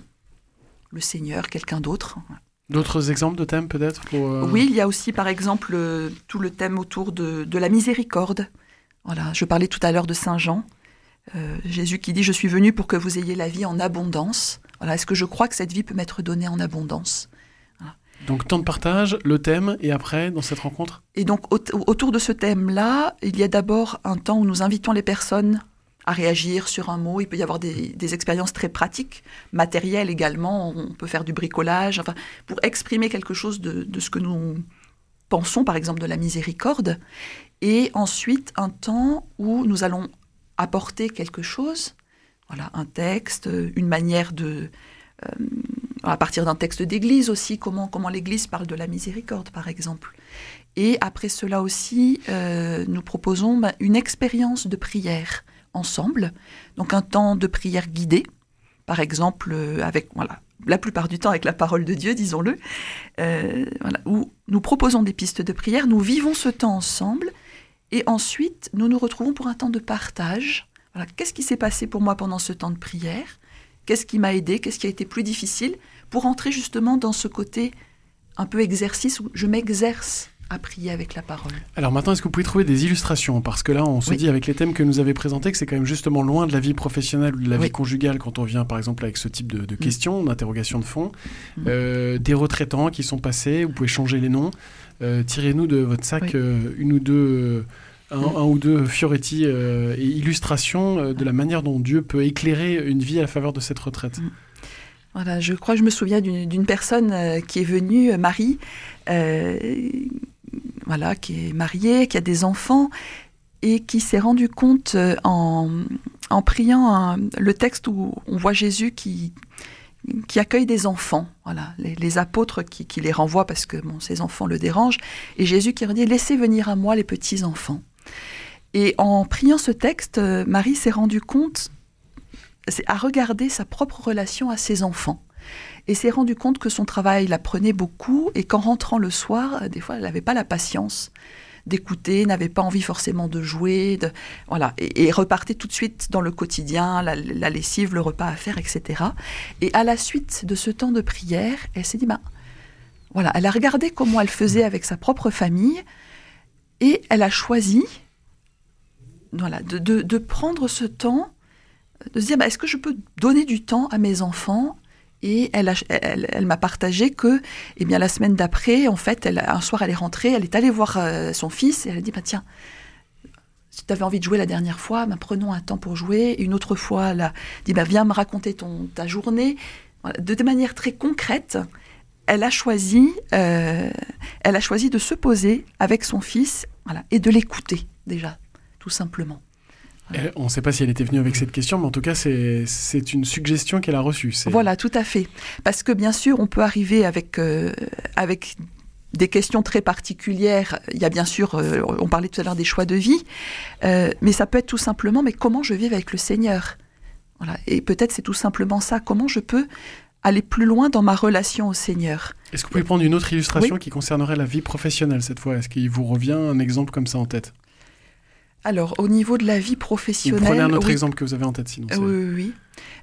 Le Seigneur, quelqu'un d'autre? D'autres exemples de thèmes peut-être pour, euh... Oui, il y a aussi par exemple euh, tout le thème autour de, de la miséricorde. Voilà, je parlais tout à l'heure de Saint Jean. Euh, Jésus qui dit « Je suis venu pour que vous ayez la vie en abondance ». Voilà, est-ce que je crois que cette vie peut m'être donnée en abondance? Voilà. Donc temps de partage, le thème, et après, dans cette rencontre? Et donc au- autour de ce thème-là, il y a d'abord un temps où nous invitons les personnes à réagir sur un mot. Il peut y avoir des, des expériences très pratiques, matérielles également. On peut faire du bricolage, enfin, pour exprimer quelque chose de, de ce que nous pensons, par exemple de la miséricorde. Et ensuite, un temps où nous allons apporter quelque chose, voilà, un texte, une manière de... Euh, à partir d'un texte d'église aussi, comment, comment l'église parle de la miséricorde, par exemple. Et après cela aussi, euh, nous proposons ben, une expérience de prière ensemble, donc un temps de prière guidée, par exemple, euh, avec, voilà, la plupart du temps avec la parole de Dieu, disons-le, euh, voilà, où nous proposons des pistes de prière, nous vivons ce temps ensemble, et ensuite, nous nous retrouvons pour un temps de partage. Voilà, qu'est-ce qui s'est passé pour moi pendant ce temps de prière? Qu'est-ce qui m'a aidé? Qu'est-ce qui a été plus difficile? Pour entrer justement dans ce côté un peu exercice où je m'exerce à prier avec la parole. Alors maintenant, est-ce que vous pouvez trouver des illustrations ? Parce que là, on se Oui. dit avec les thèmes que nous avez présentés que c'est quand même justement loin de la vie professionnelle ou de la Oui. vie conjugale quand on vient par exemple avec ce type de, de questions, mmh. d'interrogations de fond. Mmh. Euh, des retraitants qui sont passés, vous pouvez changer les noms. Euh, tirez-nous de votre sac oui. euh, une ou deux... Un, mmh. un ou deux Fioretti euh, et illustrations euh, de la manière dont Dieu peut éclairer une vie à la faveur de cette retraite. Mmh. Voilà, je crois que je me souviens d'une, d'une personne euh, qui est venue, Marie, euh, voilà, qui est mariée, qui a des enfants et qui s'est rendu compte euh, en, en priant un, le texte où on voit Jésus qui, qui accueille des enfants, voilà, les, les apôtres qui, qui les renvoient parce que bon, ces enfants le dérangent, et Jésus qui leur dit « Laissez venir à moi les petits enfants ». Et en priant ce texte, euh, Marie s'est rendue compte c'est à regarder sa propre relation à ses enfants. Et s'est rendu compte que son travail la prenait beaucoup et qu'en rentrant le soir, des fois, elle n'avait pas la patience d'écouter, n'avait pas envie forcément de jouer, de, voilà, et, et repartait tout de suite dans le quotidien, la, la lessive, le repas à faire, et cetera. Et à la suite de ce temps de prière, elle s'est dit, ben, voilà, elle a regardé comment elle faisait avec sa propre famille et elle a choisi, voilà, de, de, de prendre ce temps, de se dire, bah, est-ce que je peux donner du temps à mes enfants ? Et elle, a, elle, elle m'a partagé que, eh bien, la semaine d'après, en fait, elle, un soir, elle est rentrée, elle est allée voir euh, son fils et elle a dit, bah, tiens, si tu avais envie de jouer la dernière fois, bah, prenons un temps pour jouer. Et une autre fois, elle a dit, bah, viens me raconter ton, ta journée. Voilà, de, de manière très concrète, elle a choisi, euh, elle a choisi de se poser avec son fils, voilà, et de l'écouter, déjà, tout simplement. Voilà. On ne sait pas si elle était venue avec cette question, mais en tout cas, c'est, c'est une suggestion qu'elle a reçue. C'est... Voilà, tout à fait. Parce que bien sûr, on peut arriver avec, euh, avec des questions très particulières. Il y a bien sûr, euh, on parlait tout à l'heure des choix de vie, euh, mais ça peut être tout simplement, mais comment je vis avec le Seigneur ? Voilà. Et peut-être c'est tout simplement ça, comment je peux aller plus loin dans ma relation au Seigneur. Est-ce que vous pouvez prendre une autre illustration oui. qui concernerait la vie professionnelle cette fois ? Est-ce qu'il vous revient un exemple comme ça en tête ? Alors, au niveau de la vie professionnelle... Vous prenez un autre oui. exemple que vous avez en tête, sinon. C'est... Oui, oui, oui.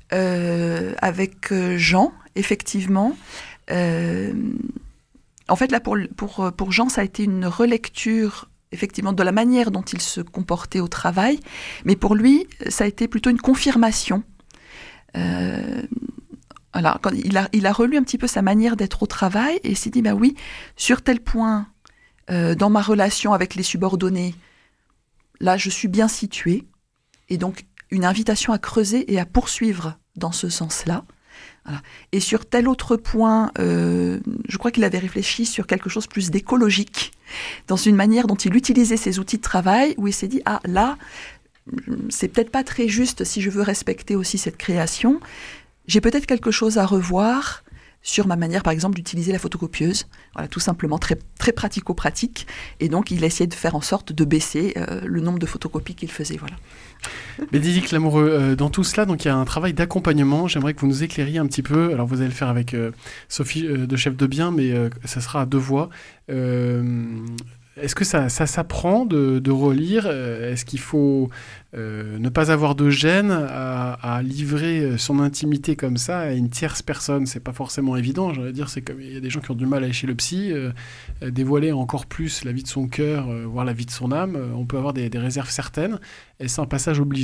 Euh, avec Jean, effectivement. Euh, en fait, là, pour, pour, pour Jean, ça a été une relecture, effectivement, de la manière dont il se comportait au travail. Mais pour lui, ça a été plutôt une confirmation. Euh, voilà, quand il a, il a relu un petit peu sa manière d'être au travail et il s'est dit, bah oui, sur tel point, euh, dans ma relation avec les subordonnés, là, je suis bien située, et donc une invitation à creuser et à poursuivre dans ce sens-là. Voilà. Et sur tel autre point, euh, je crois qu'il avait réfléchi sur quelque chose plus d'écologique, dans une manière dont il utilisait ses outils de travail, où il s'est dit, ah là, c'est peut-être pas très juste si je veux respecter aussi cette création, j'ai peut-être quelque chose à revoir sur ma manière, par exemple, d'utiliser la photocopieuse. Voilà, tout simplement, très, très pratico-pratique. Et donc, il a essayé de faire en sorte de baisser euh, le nombre de photocopies qu'il faisait. Voilà. Bénédicte Lamoureux, euh, dans tout cela, donc, il y a un travail d'accompagnement. J'aimerais que vous nous éclairiez un petit peu. Alors, vous allez le faire avec euh, Sophie euh, de Chef de Bien, mais euh, ça sera à deux voix. Euh, est-ce que ça, ça s'apprend de, de relire ? Est-ce qu'il faut euh, ne pas avoir de gêne à, à livrer son intimité comme ça à une tierce personne ? C'est pas forcément évident. J'allais dire, c'est comme il y a des gens qui ont du mal à aller chez le psy, euh, dévoiler encore plus la vie de son cœur, euh, voire la vie de son âme. On peut avoir des, des réserves certaines. Est-ce un passage obligé ?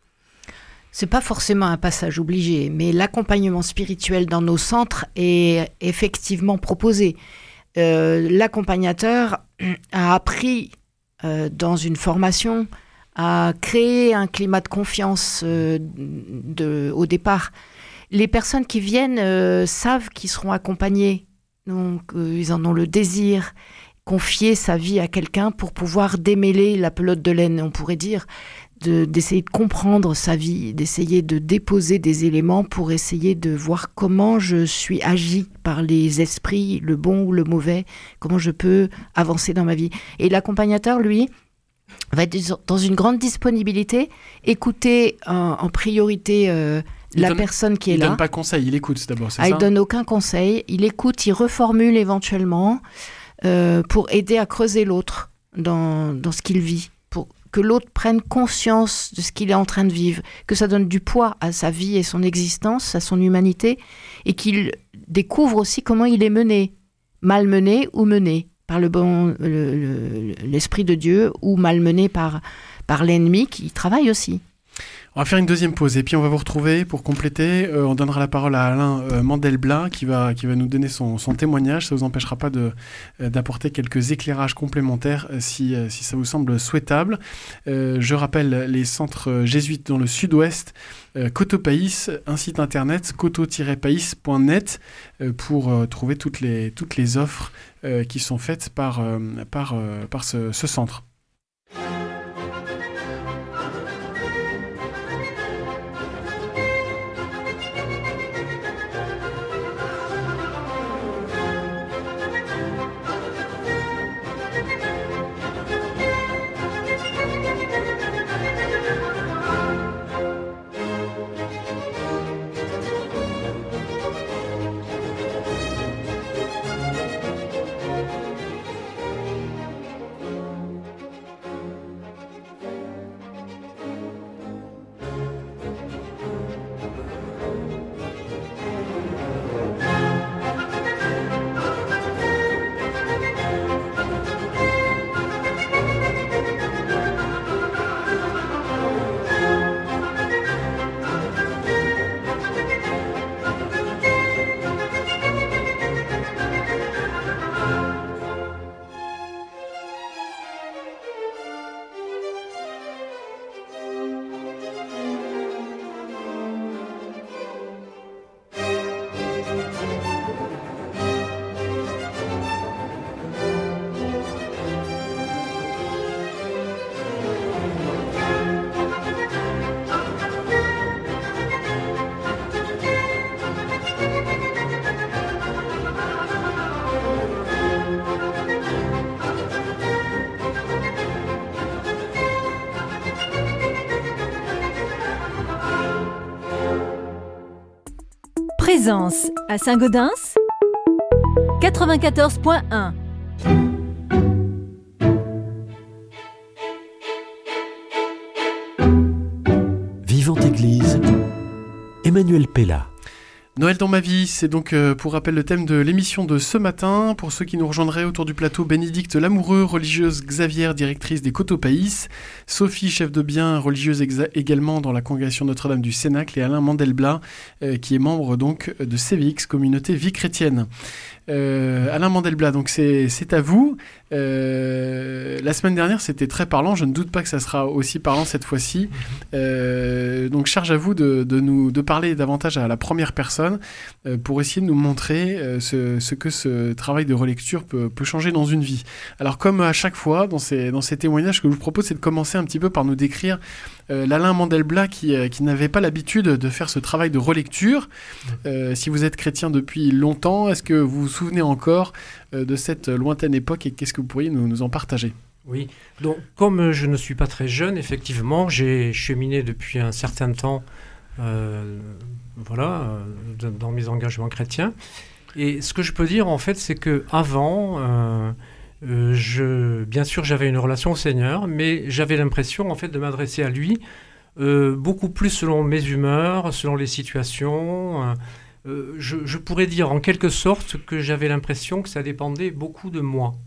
C'est pas forcément un passage obligé, mais l'accompagnement spirituel dans nos centres est effectivement proposé. Euh, l'accompagnateur a appris euh, dans une formation à créer un climat de confiance euh, de, au départ. Les personnes qui viennent euh, savent qu'ils seront accompagnés, donc euh, ils en ont le désir. Confier sa vie à quelqu'un pour pouvoir démêler la pelote de laine, on pourrait dire, de, d'essayer de comprendre sa vie, d'essayer de déposer des éléments pour essayer de voir comment je suis agi par les esprits, le bon ou le mauvais, comment je peux avancer dans ma vie. Et l'accompagnateur, lui, va être dans une grande disponibilité, écouter en, en priorité euh, la donne, personne qui est il là. Il ne donne pas conseil, il écoute d'abord, c'est ah, ça ? Il ne donne aucun conseil, il écoute, il reformule éventuellement euh, pour aider à creuser l'autre dans, dans ce qu'il vit, pour que l'autre prenne conscience de ce qu'il est en train de vivre, que ça donne du poids à sa vie et son existence, à son humanité, et qu'il découvre aussi comment il est mené, mal mené ou mené, par le bon, le, le, l'esprit de Dieu ou malmenés par, par l'ennemi qui travaille aussi. On va faire une deuxième pause et puis on va vous retrouver pour compléter. Euh, on donnera la parole à Alain euh, Mandelblat qui va, qui va nous donner son, son témoignage. Ça ne vous empêchera pas de, euh, d'apporter quelques éclairages complémentaires euh, si, euh, si ça vous semble souhaitable. Euh, je rappelle les centres jésuites dans le sud-ouest, euh, Cotopaïs, un site internet coto tiret païs point net euh, pour euh, trouver toutes les, toutes les offres euh, qui sont faites par, euh, par, euh, par ce, ce centre. Présence à Saint-Gaudens quatre-vingt-quatorze point un. Vivante Église, Emmanuel Pella. Noël dans ma vie, c'est donc euh, pour rappel le thème de l'émission de ce matin. Pour ceux qui nous rejoindraient autour du plateau, Bénédicte Lamoureux, religieuse Xavier, directrice des Cotopaïs, Sophie, chef de bien, religieuse exa- également dans la congrégation Notre-Dame du Cénacle, et Alain Mandelblat, euh, qui est membre donc de C V X, Communauté Vie Chrétienne. Euh, Alain Mandelblat, donc c'est, c'est à vous. Euh, la semaine dernière, c'était très parlant. Je ne doute pas que ça sera aussi parlant cette fois-ci. Euh, donc, charge à vous de, de nous de parler davantage à la première personne euh, pour essayer de nous montrer euh, ce, ce que ce travail de relecture peut, peut changer dans une vie. Alors, comme à chaque fois dans ces, dans ces témoignages, ce que je vous propose, c'est de commencer un petit peu par nous décrire euh, l'Alain Mandelblat qui, euh, qui n'avait pas l'habitude de faire ce travail de relecture. Euh, si vous êtes chrétien depuis longtemps, est-ce que vous vous souvenez encore euh, de cette lointaine époque et qu'est-ce que vous pourriez nous, nous en partager ? Oui, donc comme je ne suis pas très jeune, effectivement, j'ai cheminé depuis un certain temps euh, voilà, euh, dans mes engagements chrétiens. Et ce que je peux dire, en fait, c'est qu'avant, euh, euh, je, bien sûr, j'avais une relation au Seigneur, mais j'avais l'impression, en fait, de m'adresser à lui euh, beaucoup plus selon mes humeurs, selon les situations. Euh, euh, je, je pourrais dire, en quelque sorte, que j'avais l'impression que ça dépendait beaucoup de moi.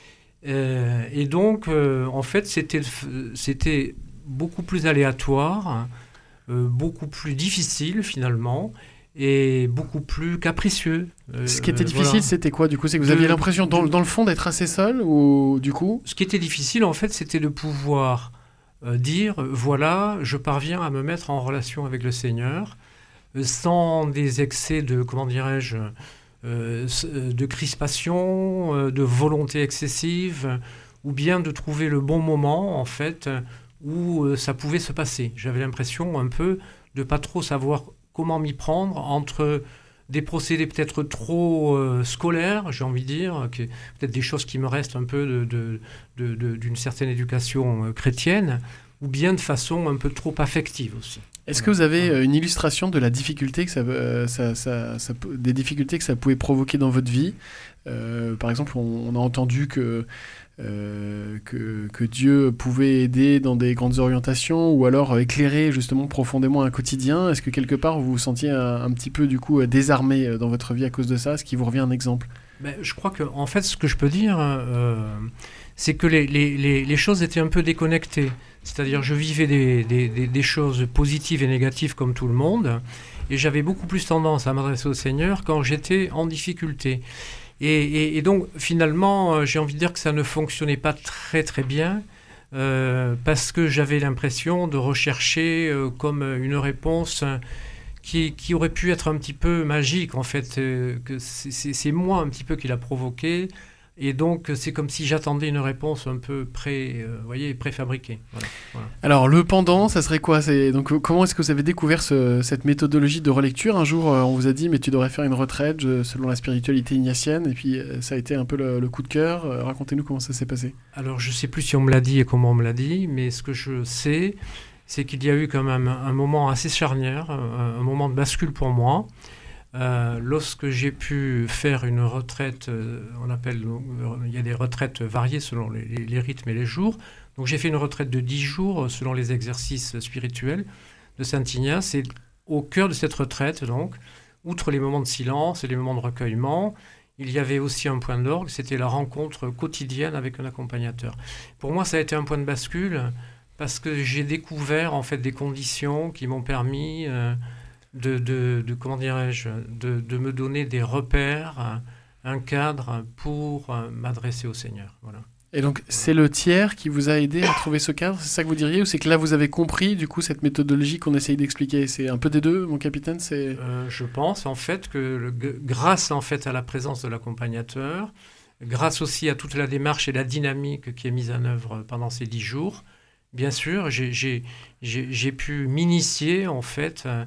Euh, et donc, euh, en fait, c'était, c'était beaucoup plus aléatoire, euh, beaucoup plus difficile, finalement, et beaucoup plus capricieux. Euh, Ce qui était difficile, voilà. C'était quoi, du coup ? C'est que vous De- aviez l'impression, dans, de- dans le fond, d'être assez seul, ou du coup ? Ce qui était difficile, en fait, c'était de pouvoir euh, dire, euh, voilà, je parviens à me mettre en relation avec le Seigneur, euh, sans des excès de, comment dirais-je, euh, de crispation, euh, de volonté excessive, euh, ou bien de trouver le bon moment, en fait, euh, où euh, ça pouvait se passer. J'avais l'impression un peu de pas trop savoir comment m'y prendre entre des procédés peut-être trop euh, scolaires, j'ai envie de dire, que, peut-être des choses qui me restent un peu de, de, de, de, d'une certaine éducation euh, chrétienne, ou bien de façon un peu trop affective aussi. Est-ce que vous avez euh, une illustration de la difficulté que ça, euh, ça, ça, ça, des difficultés que ça pouvait provoquer dans votre vie ? euh, Par exemple, on, on a entendu que, euh, que, que Dieu pouvait aider dans des grandes orientations ou alors éclairer justement profondément un quotidien. Est-ce que quelque part vous vous sentiez un, un petit peu du coup désarmé dans votre vie à cause de ça ? Est-ce qu'il vous revient un exemple ? Ben, je crois que, en fait, ce que je peux dire, euh, c'est que les, les, les, les choses étaient un peu déconnectées. C'est-à-dire, je vivais des, des, des, des choses positives et négatives comme tout le monde, et j'avais beaucoup plus tendance à m'adresser au Seigneur quand j'étais en difficulté. Et, et, et donc, finalement, j'ai envie de dire que ça ne fonctionnait pas très, très bien, euh, parce que j'avais l'impression de rechercher euh, comme une réponse qui, qui aurait pu être un petit peu magique, en fait, euh, que c'est, c'est, c'est moi un petit peu qui l'a provoqué. Et donc, c'est comme si j'attendais une réponse un peu pré, euh, voyez, préfabriquée. Voilà, voilà. Alors, le pendant, ça serait quoi? C'est... Donc, comment est-ce que vous avez découvert ce, cette méthodologie de relecture? Un jour, euh, on vous a dit, mais tu devrais faire une retraite je, selon la spiritualité ignatienne. Et puis, euh, ça a été un peu le, le coup de cœur. Euh, racontez-nous comment ça s'est passé. Alors, je ne sais plus si on me l'a dit et comment on me l'a dit, mais ce que je sais, c'est qu'il y a eu quand même un, un moment assez charnière, un, un moment de bascule pour moi. Euh, lorsque j'ai pu faire une retraite, euh, on appelle, euh, il y a des retraites variées selon les, les, les rythmes et les jours. Donc j'ai fait une retraite de dix jours selon les exercices spirituels de Saint Ignace. Et au cœur de cette retraite, donc, outre les moments de silence et les moments de recueillement, il y avait aussi un point d'orgue, c'était la rencontre quotidienne avec un accompagnateur. Pour moi, ça a été un point de bascule parce que j'ai découvert en fait des conditions qui m'ont permis euh, De, de, de, comment dirais-je, de, de me donner des repères, un cadre pour euh, m'adresser au Seigneur. Voilà. Et donc, voilà. C'est le tiers qui vous a aidé à trouver ce cadre, c'est ça que vous diriez? Ou c'est que là, vous avez compris, du coup, cette méthodologie qu'on essaye d'expliquer? C'est un peu des deux, mon capitaine c'est... Euh, Je pense, en fait, que le, grâce en fait, à la présence de l'accompagnateur, grâce aussi à toute la démarche et la dynamique qui est mise en œuvre pendant ces dix jours, bien sûr, j'ai, j'ai, j'ai, j'ai pu m'initier, en fait... Euh,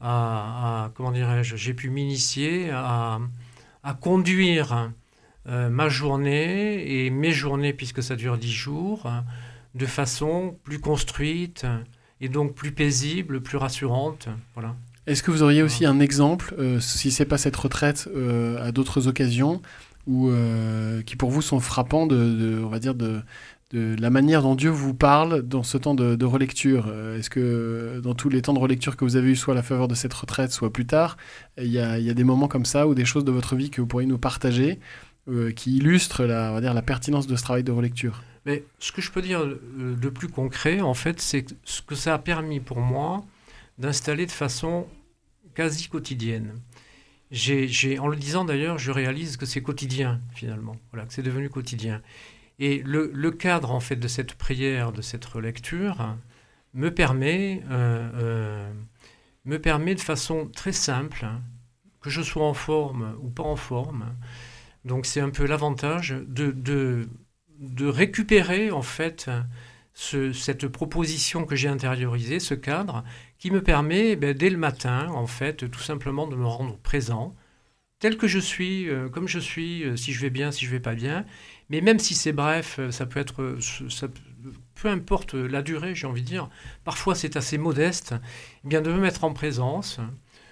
À, à, comment dirais-je, j'ai pu m'initier à, à conduire euh, ma journée et mes journées, puisque ça dure dix jours, de façon plus construite et donc plus paisible, plus rassurante. Voilà. Est-ce que vous auriez aussi un exemple, euh, si ce n'est pas cette retraite, euh, à d'autres occasions, ou euh, qui pour vous sont frappants de, de, on va dire de, de la manière dont Dieu vous parle dans ce temps de, de relecture? Est-ce que dans tous les temps de relecture que vous avez eu, soit à la faveur de cette retraite, soit plus tard, il y a, il y a des moments comme ça ou des choses de votre vie que vous pourriez nous partager euh, qui illustrent la, on va dire, la pertinence de ce travail de relecture? Mais ce que je peux dire de plus concret, en fait, c'est ce que ça a permis pour moi d'installer de façon quasi quotidienne. J'ai, j'ai, en le disant d'ailleurs, je réalise que c'est quotidien finalement, voilà, que c'est devenu quotidien. Et le, le cadre en fait de cette prière, de cette relecture, me permet, euh, euh, me permet de façon très simple, que je sois en forme ou pas en forme. Donc c'est un peu l'avantage de, de, de récupérer en fait ce, cette proposition que j'ai intériorisée, ce cadre, qui me permet ben, dès le matin en fait tout simplement de me rendre présent, tel que je suis, euh, comme je suis, euh, si je vais bien, si je vais pas bien. Mais même si c'est bref, ça peut être, ça, peu importe la durée, j'ai envie de dire, parfois c'est assez modeste, eh bien de me mettre en présence,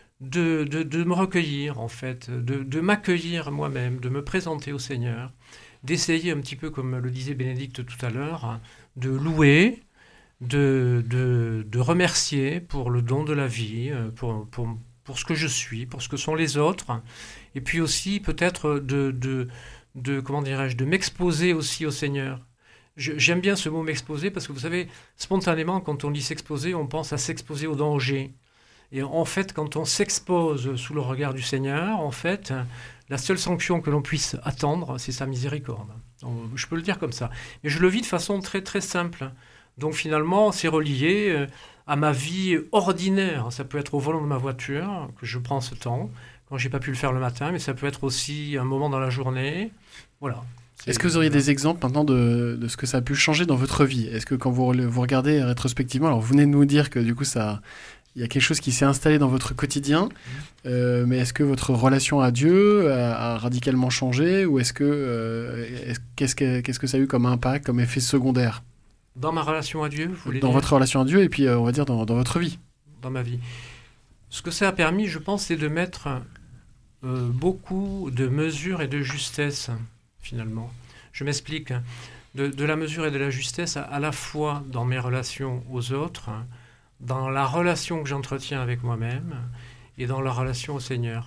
de, de, de me recueillir en fait, de, de m'accueillir moi-même, de me présenter au Seigneur, d'essayer un petit peu, comme le disait Bénédicte tout à l'heure, de louer, de, de, de remercier pour le don de la vie, pour, pour, pour ce que je suis, pour ce que sont les autres, et puis aussi peut-être de... de de, comment dirais-je, de m'exposer aussi au Seigneur. Je, j'aime bien ce mot m'exposer parce que vous savez, spontanément, quand on dit s'exposer, on pense à s'exposer au danger. Et en fait, quand on s'expose sous le regard du Seigneur, en fait, la seule sanction que l'on puisse attendre, c'est sa miséricorde. Donc, je peux le dire comme ça. Mais je le vis de façon très, très simple. Donc finalement, c'est relié à ma vie ordinaire. Ça peut être au volant de ma voiture, que je prends ce temps, quand j'ai pas pu le faire le matin, mais ça peut être aussi un moment dans la journée. Voilà. C'est... Est-ce que vous auriez des exemples maintenant de, de ce que ça a pu changer dans votre vie? Est-ce que quand vous, vous regardez rétrospectivement, alors vous venez de nous dire que du coup ça, il y a quelque chose qui s'est installé dans votre quotidien, mmh. euh, mais est-ce que votre relation à Dieu a, a radicalement changé, ou est-ce que euh, est-ce, qu'est-ce, que, qu'est-ce que ça a eu comme impact, comme effet secondaire? Dans ma relation à Dieu, vous voulez Dans dire? votre relation à Dieu, et puis euh, on va dire dans, dans votre vie. Dans ma vie. Ce que ça a permis, je pense, c'est de mettre euh, beaucoup de mesure et de justesse, finalement. Je m'explique. De, de la mesure et de la justesse à, à la fois dans mes relations aux autres, dans la relation que j'entretiens avec moi-même et dans la relation au Seigneur.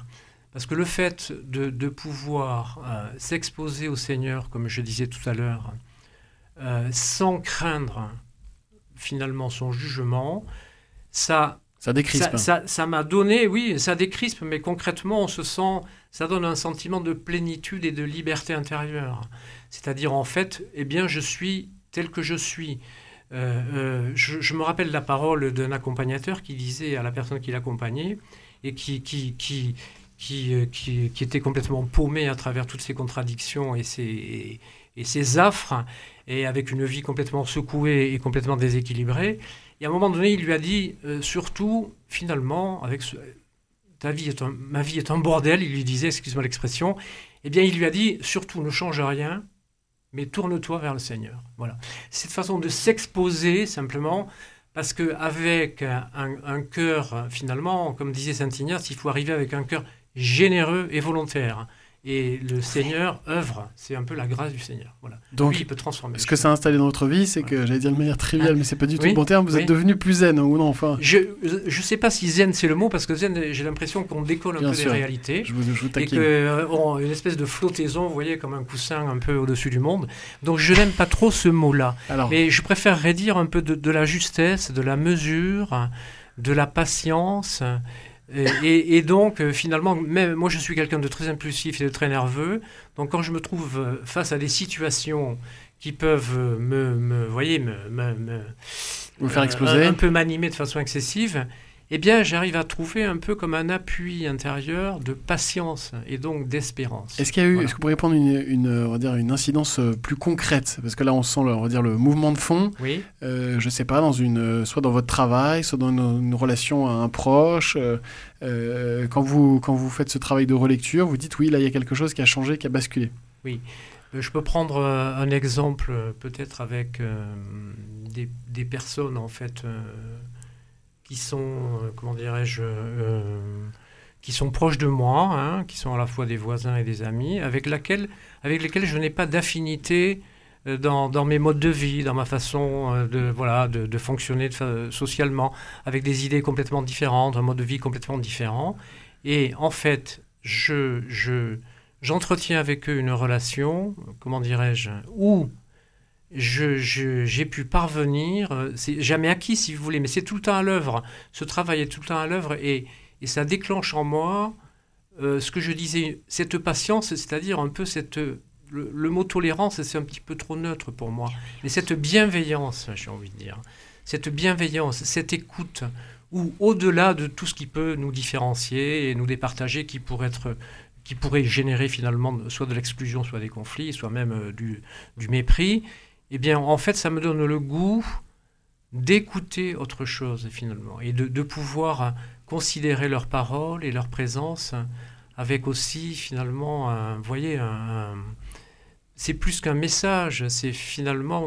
Parce que le fait de, de pouvoir euh, s'exposer au Seigneur, comme je disais tout à l'heure, euh, sans craindre finalement son jugement, ça... Ça décrispe. Ça, ça, ça m'a donné, oui, ça décrispe, mais concrètement, on se sent, ça donne un sentiment de plénitude et de liberté intérieure. C'est-à-dire, en fait, eh bien, je suis tel que je suis. Euh, euh, je, je me rappelle la parole d'un accompagnateur qui disait à la personne qui l'accompagnait et qui, qui, qui, qui, euh, qui, qui était complètement paumé à travers toutes ces contradictions et ces, et, et ces affres, et avec une vie complètement secouée et complètement déséquilibrée. Et à un moment donné, il lui a dit, euh, surtout, finalement, avec ce, ta vie est un, ma vie est un bordel, il lui disait, excuse-moi l'expression, eh bien, il lui a dit, surtout, ne change rien, mais tourne-toi vers le Seigneur. Voilà. Cette façon de s'exposer, simplement, parce qu'avec un, un, un cœur, finalement, comme disait saint Ignace, il faut arriver avec un cœur généreux et volontaire. Et le Seigneur œuvre, c'est un peu la grâce du Seigneur. Voilà. Donc, lui, il peut transformer. Ce que ça a installé dans votre vie, c'est que, ouais. j'allais dire de manière triviale, ah, mais c'est pas du tout oui, le bon terme, vous oui. êtes devenu plus zen, ou non, enfin... Je ne sais pas si zen, c'est le mot, parce que zen, j'ai l'impression qu'on décolle un Bien peu sûr. des réalités. Je vous, je vous taquine. Et qu'on a une espèce de flottaison, vous voyez, comme un coussin un peu au-dessus du monde. Donc, je n'aime pas trop ce mot-là. Alors, mais je préférerais dire un peu de, de la justesse, de la mesure, de la patience... Et, et, et donc, euh, finalement, même, moi, je suis quelqu'un de très impulsif et de très nerveux. Donc, quand je me trouve euh, face à des situations qui peuvent euh, me, me, voyez, me, me, me vous faire exploser, un, un peu m'animer de façon excessive, eh bien, j'arrive à trouver un peu comme un appui intérieur de patience et donc d'espérance. Est-ce qu'il y a eu, voilà. est-ce que vous pourriez prendre une, une, on va dire une incidence plus concrète, parce que là, on sent, le, on va dire, le mouvement de fond. Oui. Euh, je sais pas, dans une, soit dans votre travail, soit dans une, une relation à un proche. Euh, euh, quand vous, quand vous faites ce travail de relecture, vous dites oui, là, il y a quelque chose qui a changé, qui a basculé. Oui. Je peux prendre euh, un exemple, euh, peut-être avec euh, des, des personnes en fait. Euh, qui sont, euh, comment dirais-je, euh, qui sont proches de moi, hein, qui sont à la fois des voisins et des amis, avec, laquelle, avec lesquels je n'ai pas d'affinité euh, dans, dans mes modes de vie, dans ma façon euh, de, voilà, de, de fonctionner de fa- socialement, avec des idées complètement différentes, un mode de vie complètement différent. Et en fait, je, je, j'entretiens avec eux une relation, comment dirais-je, où Je, je, j'ai pu parvenir, c'est jamais acquis si vous voulez, mais c'est tout le temps à l'œuvre. Ce travail est tout le temps à l'œuvre et, et ça déclenche en moi euh, ce que je disais, cette patience, c'est-à-dire un peu cette... Le, le mot tolérance, c'est un petit peu trop neutre pour moi, mais cette bienveillance, j'ai envie de dire, cette bienveillance, cette écoute, où au-delà de tout ce qui peut nous différencier et nous départager, qui pourrait être... qui pourrait générer finalement soit de l'exclusion, soit des conflits, soit même euh, du, du mépris, eh bien, en fait, ça me donne le goût d'écouter autre chose, finalement, et de, de pouvoir considérer leurs paroles et leur présence avec aussi, finalement, un, vous voyez, un, un, c'est plus qu'un message, c'est finalement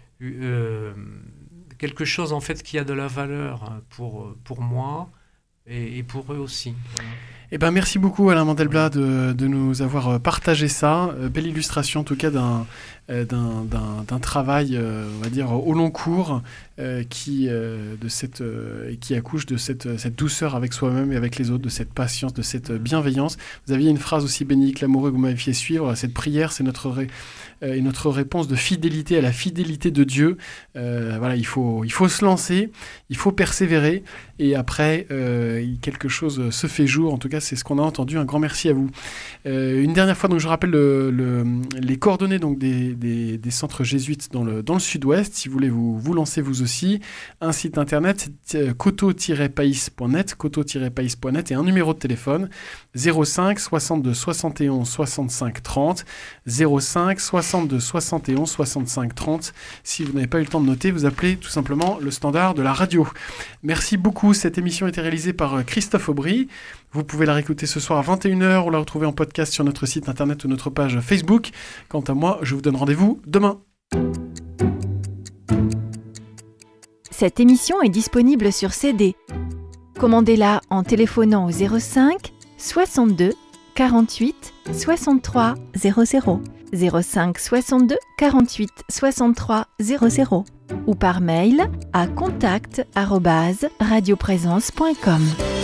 euh, quelque chose, en fait, qui a de la valeur pour, pour moi et, et pour eux aussi. Voilà. Eh ben, merci beaucoup Alain Mandelblat de, de nous avoir partagé ça. Euh, belle illustration en tout cas d'un, euh, d'un, d'un, d'un travail, euh, on va dire, au long cours euh, qui, euh, de cette, euh, qui accouche de cette, cette douceur avec soi-même et avec les autres, de cette patience, de cette bienveillance. Vous aviez une phrase aussi, Bénédicte Lamoureux, que vous m'avez fait suivre. Cette prière, c'est notre, ré, euh, notre réponse de fidélité à la fidélité de Dieu. Euh, voilà, il faut, il faut se lancer, il faut persévérer et après, euh, quelque chose se fait jour. En tout cas, c'est ce qu'on a entendu. Un grand merci à vous. Euh, une dernière fois, donc, je rappelle le, le, les coordonnées donc, des, des, des centres jésuites dans le, dans le sud-ouest. Si vous voulez vous, vous lancer vous aussi, un site internet, c'est coteau tiret païs point net, coteau tiret païs point net et un numéro de téléphone zéro cinq soixante-deux soixante et onze soixante-cinq trente, zéro cinq soixante-deux soixante et onze soixante-cinq trente. Si vous n'avez pas eu le temps de noter, vous appelez tout simplement le standard de la radio. Merci beaucoup. Cette émission a été réalisée par Christophe Aubry. Vous pouvez la réécouter ce soir à vingt et une heures ou la retrouver en podcast sur notre site internet ou notre page Facebook. Quant à moi, je vous donne rendez-vous demain. Cette émission est disponible sur C D. Commandez-la en téléphonant au zéro cinq soixante-deux quarante-huit soixante-trois zéro zéro, zéro cinq soixante-deux quarante-huit soixante-trois zéro zéro ou par mail à contact arobase radioprésence point com.